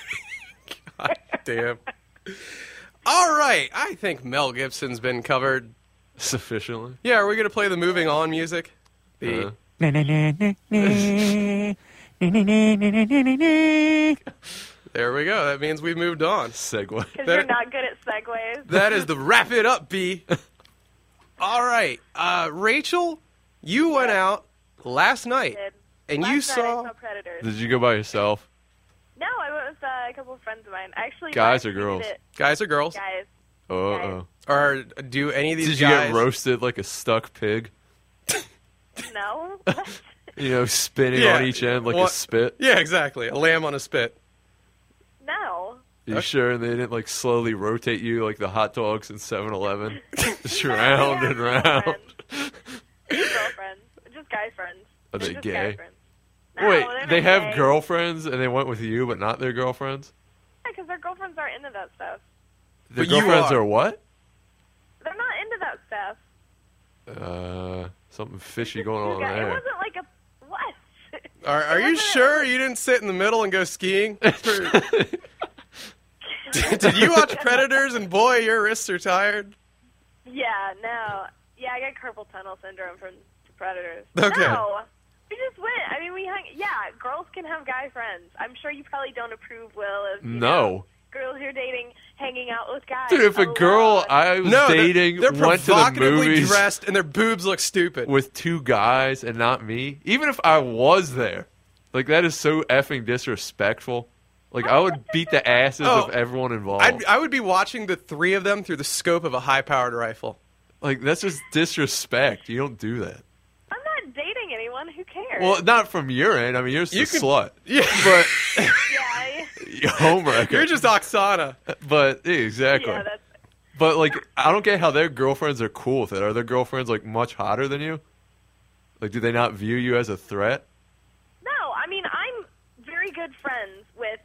Damn. All right. I think Mel Gibson's been covered. Sufficiently. Yeah, are we going to play the moving on music? The, Uh, there we go. That means we've moved on. segue. Because That- you're not good at segues. That is the wrap it up, B. All right. Uh, Rachel, you went out last night. Did. and Last you night saw... I saw Predators. Did you go by yourself? No, I went with uh, a couple of friends of mine. Actually, Guys I or girls? hated it. Guys or girls? Guys. Oh, uh-oh. Or do any of these Did you guys... get roasted like a stuck pig? No. You know, spinning Yeah. on each end like What- a spit? Yeah, exactly. A lamb on a spit. No. You sure they didn't like slowly rotate you like the hot dogs in seven eleven? Just No, round I and have round. girlfriends. Just girlfriends. Just guy friends. Are they Just gay? Guy friends. No, Wait, they're they not have gay. girlfriends and they went with you, but not their girlfriends? Yeah, because their girlfriends aren't into that stuff. Their But you girlfriends are. are what? They're not into that stuff. Uh, something fishy going You on got- it there. wasn't like a what? Are, are you wasn't- sure you didn't sit in the middle and go skiing? For- Did you watch Predators and boy, your wrists are tired? Yeah, no. Yeah, I got carpal tunnel syndrome from the Predators. Okay. No. We just went. I mean, we hung. Yeah, girls can have guy friends. I'm sure you probably don't approve, Will, of you No. know, girls you're dating hanging out with guys. Dude, if a girl alone. I was No, they're- dating they're, went to the provocatively movies dressed and their boobs look stupid. with two guys and not me, even if I was there, like that is so effing disrespectful. Like I would beat the asses Oh, of everyone involved. I'd, I would be watching the three of them through the scope of a high-powered rifle. Like that's just disrespect. You don't do that. I'm not dating anyone. Who cares? Well, not from your end. I mean, you're just You a can- slut. Yeah, But yeah, I- homewrecker. you're just Oksana. But yeah, exactly. yeah, that's. But like, I don't get how their girlfriends are cool with it. Are their girlfriends like much hotter than you? Like, do they not view you as a threat? No, I mean I'm very good friends with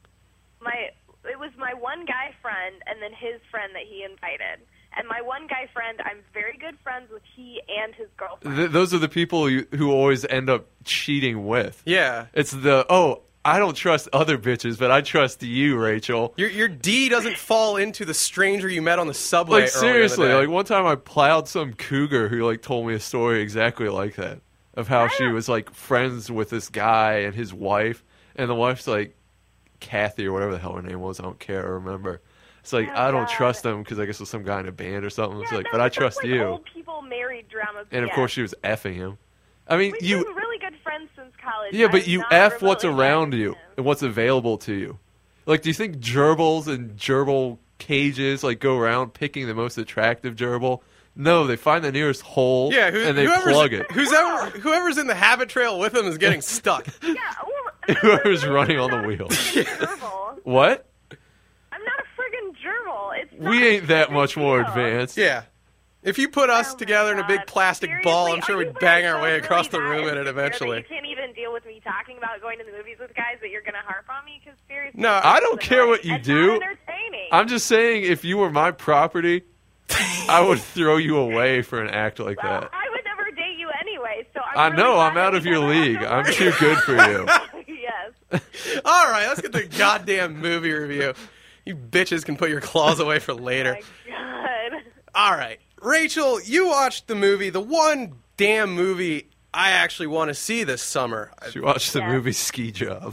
my. It was my one guy friend and then his friend that he invited. And my one guy friend, I'm very good friends with he and his girlfriend. Th- those are the people you, who always end up cheating with. Yeah. It's the oh, I don't trust other bitches, but I trust you, Rachel. Your your D doesn't fall into the stranger you met on the subway. Like earlier in the seriously, day. like one time I plowed some cougar who like told me a story exactly like that of how she was like friends with this guy and his wife, and the wife's like Kathy or whatever the hell her name was. I don't care or remember. It's like Oh, I don't God. trust them because I guess it was some guy in a band or something. It's Yeah, like, no, but I that's trust like you. Old people married drama. And of B S. course she was effing him. I mean, We've you. been really good friends since college. Yeah, but I'm you not f what's remotely around friends you with him. and what's available to you. Like, do you think gerbils and gerbil cages like go around picking the most attractive gerbil? No, they find the nearest hole yeah, who, and they whoever's, plug it. Who's ever, whoever's in the habit trail with them is getting stuck. Yeah, well, Whoever's I'm running on not the a wheel. friggin' gerbil. What? I'm not a friggin' gerbil. It's not We ain't that a much big more deal. advanced. Yeah. If you put us Oh my together in a big God. plastic Seriously, ball, I'm sure are you we'd bang guys our way really across the that room in it insecure that eventually. You can't even deal with me talking about going to the movies with guys that you're going to harp on me? Because seriously, No, I don't it's care what annoying you and do. Not entertaining. I'm just saying, if you were my property, I would throw you away for an act like well, that. I would never date you anyway, so I'm I really know, glad I'm out that of we your never have league. to I'm worry too good for you. about it. Yes. All right, let's get the goddamn movie review. You bitches can put your claws away for later. My God. All right. Rachel, you watched the movie, the one damn movie I actually want to see this summer. She watched the Yeah. movie Ski Job.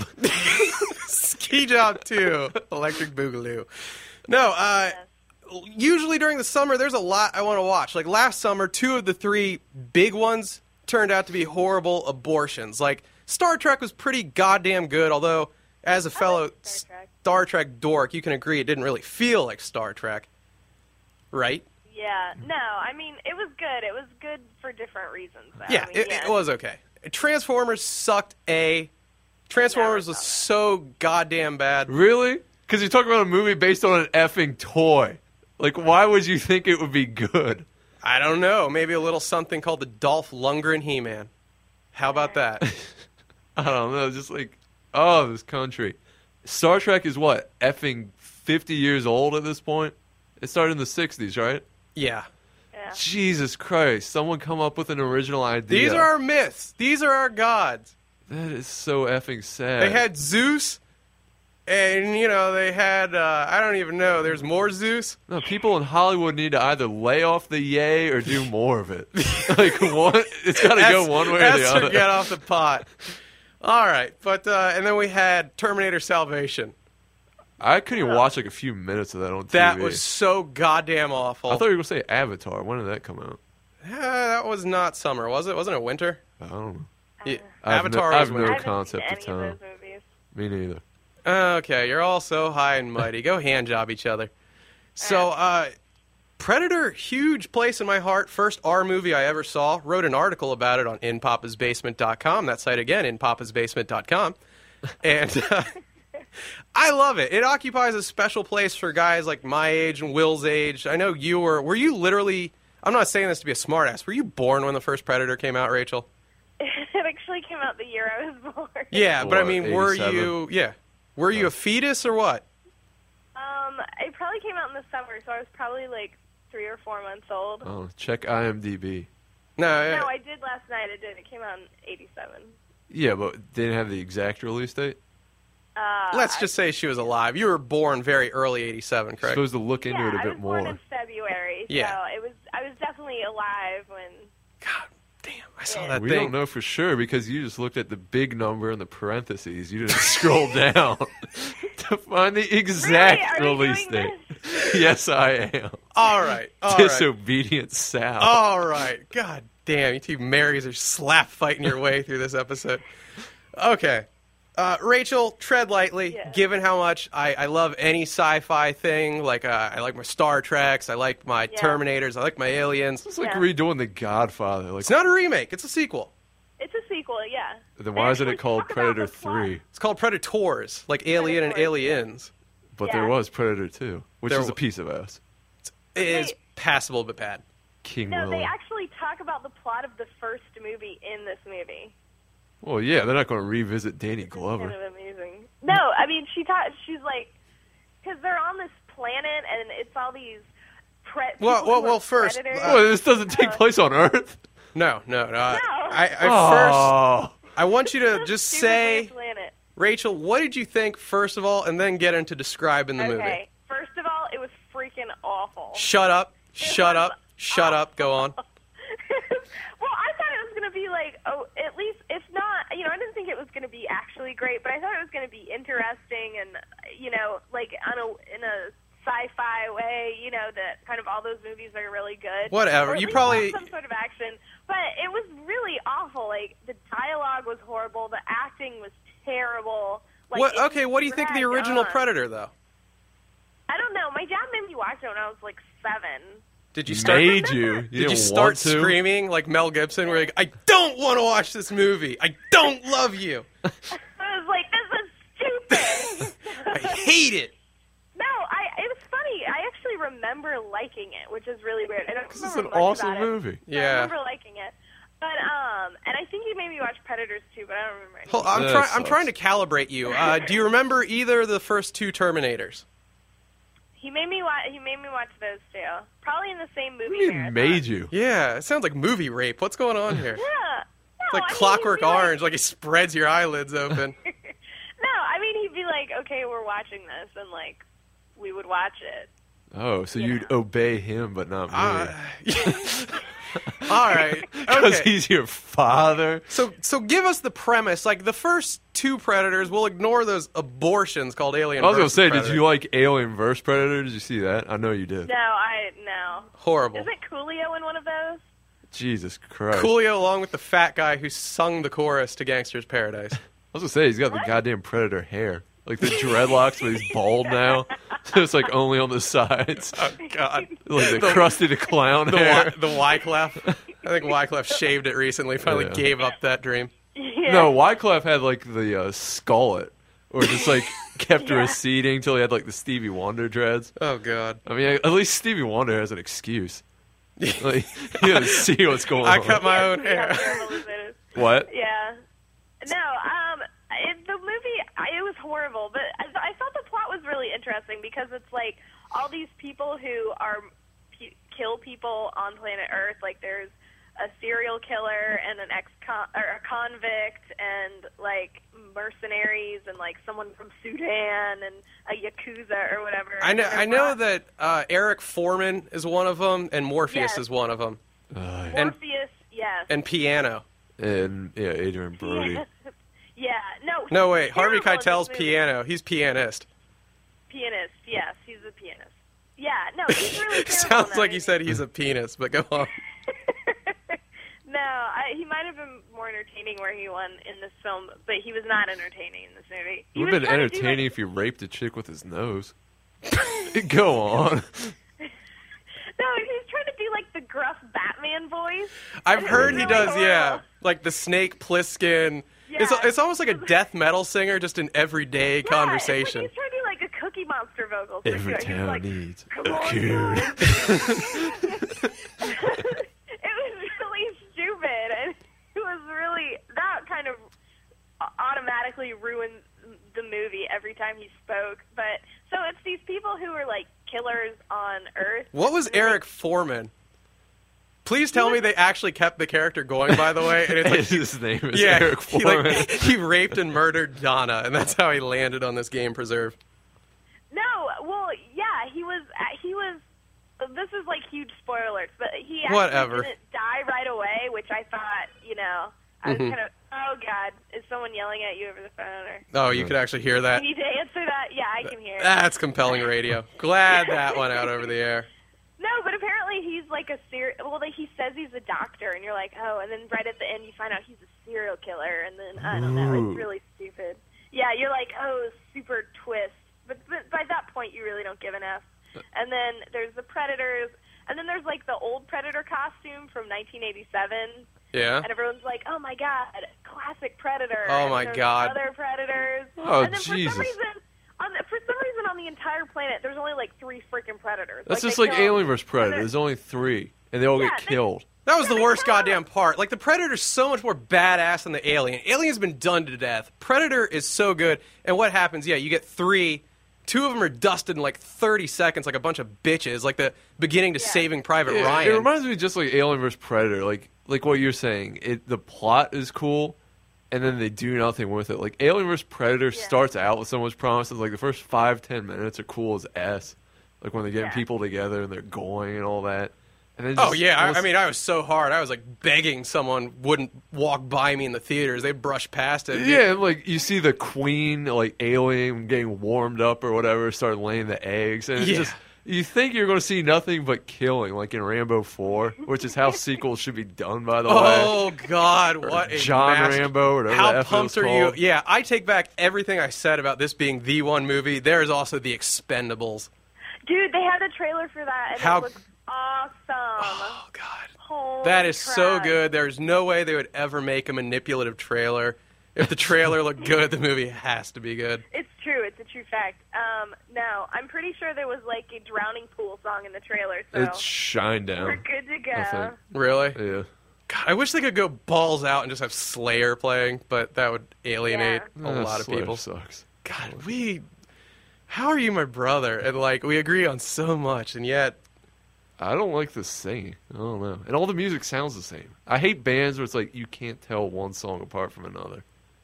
Ski Job two, Electric Boogaloo. No, uh, usually during the summer, there's a lot I want to watch. Like last summer, two of the three big ones turned out to be horrible abortions. Like Star Trek was pretty goddamn good, although as a fellow Star Trek. Star Trek dork, you can agree it didn't really feel like Star Trek. Right? Yeah, no, I mean, it was good. It was good for different reasons. Though. Yeah, I mean, it, yes. it was okay. Transformers sucked A. Transformers was so goddamn bad. Really? Because you're talking about a movie based on an effing toy. Like, why would you think it would be good? I don't know. Maybe a little something called the Dolph Lundgren He-Man. How about that? I don't know. Just like, oh, this country. Star Trek is what? Effing fifty years old at this point? It started in the sixties, right? Yeah. Yeah. Jesus Christ. Someone come up with an original idea. These are our myths. These are our gods. That is so effing sad. They had Zeus, and, you know, they had, uh, I don't even know, there's more Zeus. No, people in Hollywood need to either lay off the yay or do more of it. Like, one, it's got to go That's- one way or that's the to other. get off the pot. All right. But, uh, and then we had Terminator Salvation. I couldn't even watch like a few minutes of that on T V. That was so goddamn awful. I thought you were going to say Avatar. When did that come out? Uh, that was not summer, was it? Wasn't it winter? I don't know. Yeah, I have no- Avatar I was have no winter. I haven't concept seen of any time. of those movies. Me neither. Okay, you're all so high and mighty. Go hand job each other. So, uh, Predator, huge place in my heart. First R movie I ever saw. Wrote an article about it on in papas basement dot com. That site again, in papas basement dot com. And uh, I love it. It occupies a special place for guys like my age and Will's age. I know you were. Were you literally? I'm not saying this to be a smartass. Were you born when the first Predator came out, Rachel? It actually came out the year I was born. Yeah, but I What, mean, were eighty-seven? you? Yeah, were you a fetus or what? Um, it probably came out in the summer, so I was probably like three or four months old. Oh, check I M D B. No, yeah. No, I did last night. I did. It came out in eighty-seven. Yeah, but they didn't have the exact release date. Uh, Let's just say she was alive. You were born very early eighty-seven, correct? Supposed to look into yeah, it a I bit was born more. in February, Yeah. so it was. I was definitely alive when. God damn, I saw Yeah. that We thing. don't know for sure because you just looked at the big number in the parentheses. You didn't scroll down to find the exact Really? Are we release doing date. Yes, I am. All right, all right, Disobedient Sal. all right. God damn, you two Marys are slap fighting your way through this episode. Okay. Uh, Rachel, tread lightly. Yeah. Given how much I, I love any sci-fi thing, like uh, I like my Star Treks, I like my Yeah. Terminators, I like my Aliens. It's like Yeah. redoing The Godfather. Like, It's not a remake; it's a sequel. It's a sequel, yeah. then They why isn't actually it called talk about Predator the plot. three? It's called Predators, like Alien and Predators. Aliens. But Yeah. there was Predator two, which There is a w- piece of ass. It is Wait. passable but bad. King No, they Willie. actually talk about the plot of the first movie in this movie. Well, yeah, they're not going to revisit Danny It's Glover. kind of amazing. No, I mean she ta- she's like, because they're on this planet and it's all these pre- Well, people well, who well, are first, predators. uh, Well, this doesn't take Uh, place on Earth. No, no, no. I, No. I, I first, Oh. I want you to It's a just stupid say, weird planet. Rachel, what did you think first of all, and then get into describing the Okay, movie. first of all, it was freaking awful. Shut up! Shut was up! Shut up! Go on. Well, I thought it was going to be like, oh, at least if not, you know, I didn't think it was going to be actually great, but I thought it was going to be interesting and, you know, like on a in a sci-fi way, you know, that kind of all those movies are really good. Whatever, Or at you least probably- have some sort of action, but it was really awful. Like the dialogue was horrible, the acting was terrible. Like, What? it Okay, what do you think of the dragged original on. Predator, though? I don't know. My dad made me watch it when I was like seven. Did you start? Made you. You Did didn't you start want to? screaming like Mel Gibson? Where you're like, I don't want to watch this movie. I don't love you. I was like, this is stupid. I hate it. No, I. It was funny. I actually remember liking it, which is really weird. I don't This is remember an much awesome about it, movie. but I Yeah. remember liking it. But um, and I think you made me watch Predators too, but I don't remember. anything. Hold- I'm That trying. I'm sucks. trying to calibrate you. Uh, do you remember either of the first two Terminators? He made me watch. He made me watch those two. Probably in the same movie. What do you mean marathon. made you? Yeah, it sounds like movie rape. What's going on here? Yeah. No, It's like I mean, Clockwork he'd be like- Orange, like he spreads your eyelids open. No, I mean he'd be like, okay, we're watching this, and like we would watch it. Oh, so Yeah. you'd obey him, but not me. Uh, all right. Because Okay. he's your father. So, so give us the premise. Like the first two Predators, we'll ignore those abortions called Alien. I was gonna versus say, Predator. did you like Alien versus Predator? Did you see that? I know you did. No, I no. Horrible. Isn't Coolio in one of those? Jesus Christ. Coolio, along with the fat guy who sung the chorus to Gangster's Paradise. I was gonna say he's got the goddamn Predator hair, like the dreadlocks, but he's bald now. So it's like only on the sides, Oh God. like the, The- crusty the clown The hair. y, the Wyclef. I think Wyclef shaved it recently. Finally Yeah. gave up that dream. Yeah. No, Wyclef had like the uh, skullet, or just like kept Yeah. receding till he had like the Stevie Wonder dreads. Oh God. I mean, at least Stevie Wonder has an excuse. Like, he doesn't see what's going I on. cut my own How hair. terrible this is. What? Yeah. No, um, it, the movie, I, it was horrible, but I, I thought the plot was really interesting because it's like all these people who are p- kill people on planet Earth. Like there's a serial killer and an ex or a convict and like mercenaries and like someone from Sudan and a yakuza or whatever. I know. They're I know brought- that uh, Eric Foreman is one of them, and Morpheus Yes. is one of them, Uh, and- Morpheus, yes. and Piano. and yeah, Adrian Brody. Yeah. Yeah, no. No, wait. he's Harvey terrible in this Keitel's movie. Piano. He's pianist. Pianist, yes, he's a pianist. Yeah, no, he's really terrible. Sounds in like that he said he's a penis, but go on. movie. No, I, he might have been more entertaining where he won in this film, but he was not entertaining in this movie. It would have been entertaining like, if you raped a chick with his nose. Go on. No, he was trying to do like the gruff Batman voice. I've and it heard was he really does, horrible. yeah, like the Snake Plissken. It's Yeah. it's almost like a death metal singer, just an everyday Yeah, conversation. It's like he's trying to do like a Cookie Monster vocal. for Every sure. He was town like, needs "Come a on, cure." guys." It was really stupid, and it was really that kind of automatically ruined the movie every time he spoke. But so it's these people who are like killers on Earth. What was And they- Eric Foreman? Please tell me they actually kept the character going, by the way. And it's like, His name is yeah, Eric he, Foreman. like, he raped and murdered Donna, and that's how he landed on this game preserve. No, well, yeah, he was. He was. This is like huge spoilers, but he actually Whatever. didn't die right away, which I thought, you know, I was Mhm. kind of. Oh God, is someone yelling at you over the phone, or Oh, you could actually hear that. you need to answer that? Yeah, I can hear. it. That's compelling radio. Glad that went out over the air. No, but apparently he's like a ser- well, like, he says he's a doctor, and you're like, oh, and then right at the end you find out he's a serial killer, and then I don't know, Ooh. it's really stupid. Yeah, you're like, oh, super twist, but, but by that point you really don't give an F. And then there's the Predators, and then there's like the old Predator costume from nineteen eighty-seven, Yeah. and everyone's like, oh my God, classic Predator. Oh And my there's God. Other Predators. Oh, and then Jesus. For some reason, on the, for some reason on the entire planet, there's only like three freaking Predators. That's like, just they like kill- Alien versus Predator. There's only three, and they all Yeah, get they- killed. That was the Yeah, worst they kill goddamn part. Like, the Predator's so much more badass than the Alien. Alien's been done to death. Predator is so good. And what happens? Yeah, you get three. Two of them are dusted in like thirty seconds like a bunch of bitches. Like the beginning to Yeah. Saving Private It, Ryan. it reminds me just like Alien versus Predator, like like what you're saying. It the plot is cool, and then they do nothing with it. Like Alien versus Predator Yeah. starts out with so much promises. Like the first five ten minutes are cool as s. Like when they're getting Yeah. people together and they're going and all that. And then Oh just- yeah, I, I let's- mean, I was so hard. I was like begging someone wouldn't walk by me in the theaters. They'd brush past it. yeah, and like you see the queen, like alien, getting warmed up or whatever, start laying the eggs, and it's Yeah. just you think you're going to see nothing but killing, like in Rambo four, which is how sequels should be done, by the way. Oh God, what a John master- Rambo, or whatever How the F it pumped was are you? called. Yeah, I take back everything I said about this being the one movie. There is also the Expendables. Dude, they had a trailer for that, and How- it looks awesome. Oh God. Holy That is so crap. good. There's no way they would ever make a manipulative trailer. If the trailer looked good, the movie has to be good. It's true. It's a true fact. Um, no, I'm pretty sure there was like a drowning pool song in the trailer, so It's Shine we're Down. good to I go. think. Really? Yeah. God, I wish they could go balls out and just have Slayer playing, but that would alienate Yeah. a Eh, lot of Slayer people. Sucks. God, we. How are you my brother? And like, we agree on so much, and yet. I don't like the singing. I don't know. And all the music sounds the same. I hate bands where it's like you can't tell one song apart from another.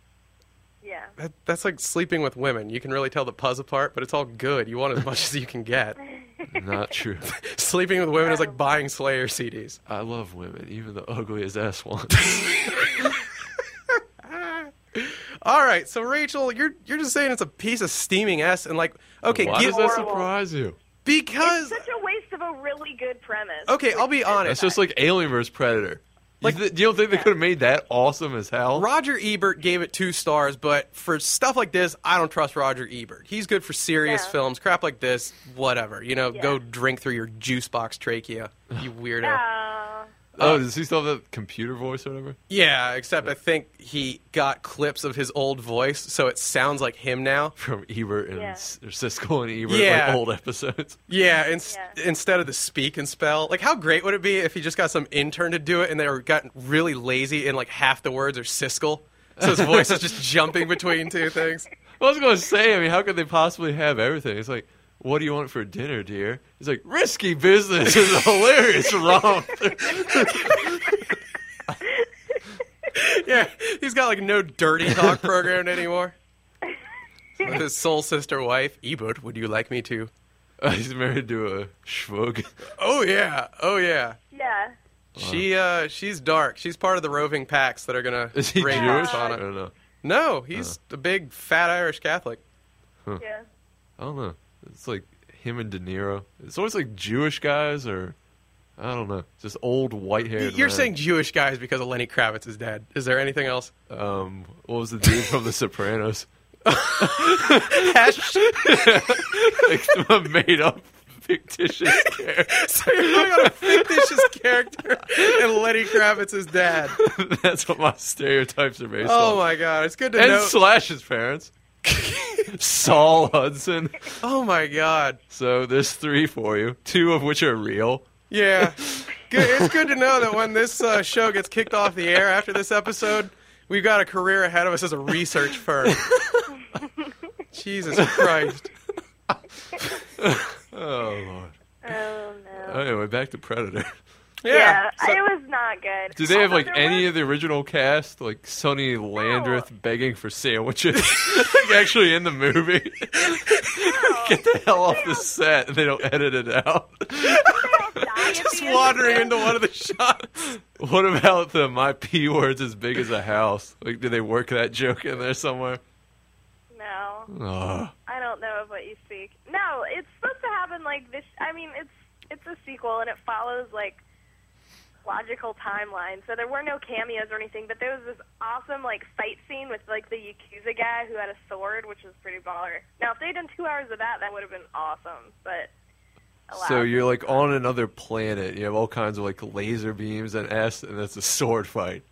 Yeah. That, that's like sleeping with women. You can really tell the puzz apart, but it's all good. You want as much as you can get. Not true. Sleeping with women is like buying Slayer C Ds. I love women, even the ugliest ass ones. All right, so Rachel, you're you're just saying it's a piece of steaming S, and like, okay, Why give, does that Horrible. surprise you? because It's such a waste of a really good premise. okay, I'll be honest. That's just like Alien versus Predator. Like- Like, you, th- you don't think they could have made that awesome as hell? Roger Ebert gave it two stars, but for stuff like this, I don't trust Roger Ebert. He's good for serious Yeah. films, crap like this, whatever. You know, Yeah. go drink through your juice box trachea, you weirdo. Uh, Oh, does he still have that computer voice or whatever? Yeah, except I think he got clips of his old voice, so it sounds like him now. From Ebert and Yeah. S- or Siskel and Ebert, Yeah. like old episodes. Yeah, ins- Yeah. instead of the speak and spell. Like, how great would it be if he just got some intern to do it and they were got really lazy and like half the words are Siskel, so his voice is just jumping between two things. Well, I was going to say, I mean, how could they possibly have everything? It's like, what do you want for dinner, dear? He's like, risky business is a hilarious wrong. Yeah, he's got like no dirty talk programmed anymore. With his soul sister wife, Ebert, would you like me to? Uh, he's married to a schwug. Oh yeah, oh yeah. yeah. She uh, she's dark. She's part of the roving packs that are gonna Is he raid Jewish? books on I it. don't know. No, he's a big fat Irish Catholic. Yeah. I don't know. It's like him and De Niro. It's always like Jewish guys or, I don't know. Just old white-haired You're men. saying Jewish guys because of Lenny Kravitz is dead. Is there anything else? Um, what was the dude from The Sopranos? Hash- Like a made-up, fictitious character. so you're putting on a fictitious character and Lenny Kravitz's dad. That's what my stereotypes are based Oh on. my god, it's good to And know. Slash's parents. Saul Hudson. Oh my god. So there's three for you, two of which are real. Yeah. Good. It's good to know that when this uh, show gets kicked off the air after this episode, we've got a career ahead of us as a research firm. Jesus Christ. Oh, Lord. Oh no. Anyway, back to Predator. Yeah. so- it was not good. Did they have, Although like, there any was- of the original cast? Like, Sonny Landreth begging for sandwiches? Like, actually in the movie? Get the hell off the set, and they don't edit it out. just wandering into one of the shots. What about the my P word's as big as a house? Like, did they work that joke in there somewhere? No, Ugh. I don't know of what you speak. No, it's supposed to happen like this. I mean, it's it's a sequel and it follows like logical timeline. So there were no cameos or anything, but there was this awesome like fight scene with like the Yakuza guy who had a sword, which was pretty baller. Now, if they'd done two hours of that, that would have been awesome. But alas, So you're like on another planet. You have all kinds of like laser beams and S, and it's a sword fight.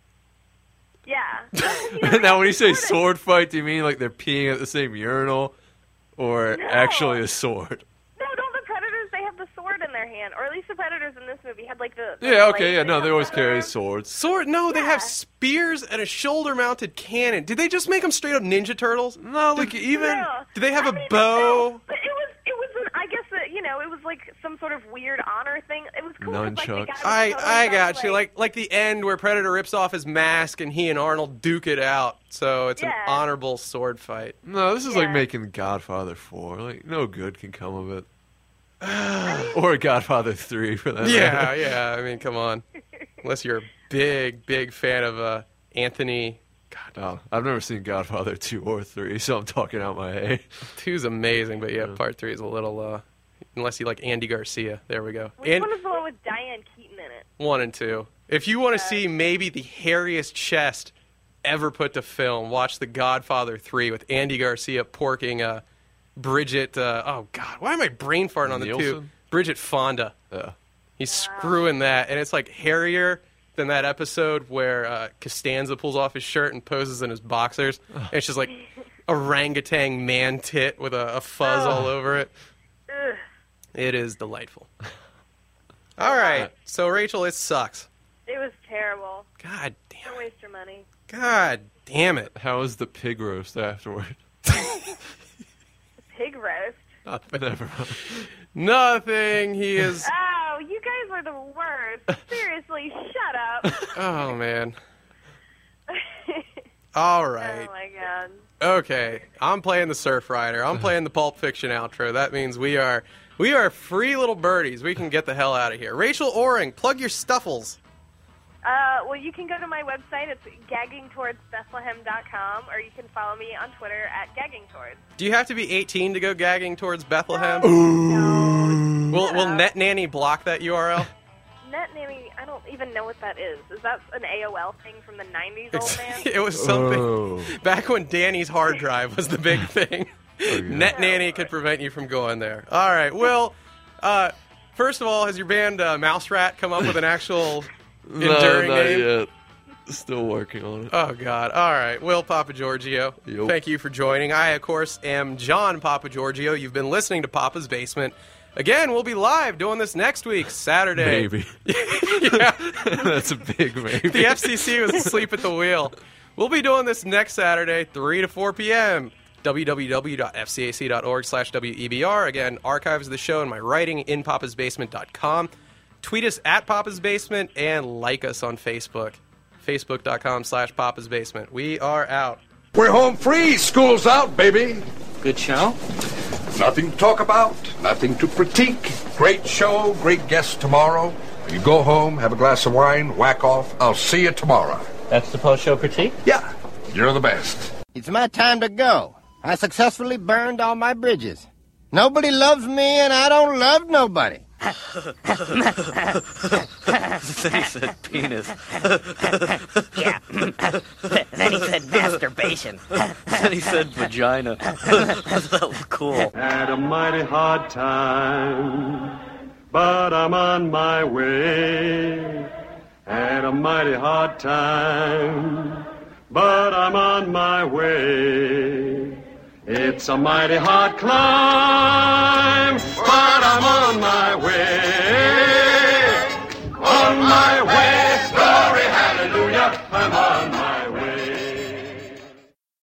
yeah. You know, Now, when you say sort of- sword fight, do you mean like they're peeing at the same urinal, or No. actually a sword? No, don't the Predators, they have the sword in their hand. Or at least the Predators in this movie had, like, the... the Yeah, okay, blade yeah, no, that they always comes out of carry them. swords. Sword? No, they Yeah. have spears and a shoulder-mounted cannon. Did they just make them straight up Ninja Turtles? No, like even No. Do they have I a mean, bow? no, but it was, it was, an, I guess, that you know, it was like some sort of weird honor thing. It was cool. 'cause, Like, the Nunchucks. guy was I totally I just, got you. Like like the end where Predator rips off his mask and he and Arnold duke it out. So it's an Yeah. honorable sword fight. no, this is like Yeah. making Godfather four. Like no good can come of it. Or Godfather three for that Yeah, matter. yeah. I mean, come on. Unless you're a big, big fan of uh, Anthony. God, Oh, I've never seen Godfather two or three, so I'm talking out my A. two's amazing, but yeah, part three is a little. Uh, unless you like Andy Garcia, there we go. Which And one is the one with Diane Keaton in it? one and two. If you want to see maybe the hairiest chest ever put to film, watch The Godfather three with Andy Garcia porking uh, Bridget. Uh, oh God, why am I brain farting on the two? Nielsen? Bridget Fonda. Yeah. He's screwing that, and it's like hairier than that episode where uh, Costanza pulls off his shirt and poses in his boxers. And it's just like orangutan man tit with a, a fuzz all over it. Ugh. It is delightful. All right, so Rachel, it sucks. It was terrible. God damn Don't it. waste your money. God damn it. How was the pig roast afterward? Pig roast. Never mind. Nothing. He is. Oh, you guys are the worst. Seriously, shut up. Oh man. All right. Oh my god. Okay. I'm playing the Surf Rider. I'm playing the Pulp Fiction outro. That means we are we are free little birdies. We can get the hell out of here. Rachel Oring, plug your stuffles. Uh, well, you can go to my website. It's gagging towards bethlehem dot com, or you can follow me on Twitter at gaggingtowards. Do you have to be eighteen to go gagging towards Bethlehem? No. Will Will up. Net Nanny block that U R L? Net Nanny, I don't even know what that is. Is that an A O L thing from the nineties, old man? It was something Oh. back when Danny's hard drive was the big thing. yeah. Net Nanny could prevent you from going there. All right. Well, uh, first of all, has your band uh, Mouse Rat come up with an actual No, enduring not name? yet. Still working on it. Oh, God. All right. Will Papa Giorgio, Yup. thank you for joining. I, of course, am John Papa Giorgio. You've been listening to Papa's Basement. Again, we'll be live doing this next week, Saturday. Maybe. Yeah. That's a big maybe. The F C C was asleep at the wheel. We'll be doing this next Saturday, three to four p.m. w w w dot f c a c dot org slash w e b r. Again, archives of the show and my writing in pappas basement dot com. Tweet us at Papa's Basement and like us on Facebook. facebook dot com slash Papa's Basement. We are out. We're home free. School's out, baby. Good show? Nothing to talk about, nothing to critique. Great show, great guest tomorrow. You go home, have a glass of wine, whack off. I'll see you tomorrow. That's the post-show critique? Yeah, you're the best. It's my time to go. I successfully burned all my bridges. Nobody loves me, and I don't love nobody. Then he said penis. Yeah. Then he said masturbation. Then he said vagina. That was cool. Had a mighty hard time, but I'm on my way. Had a mighty hard time, but I'm on my way. It's a mighty hard climb.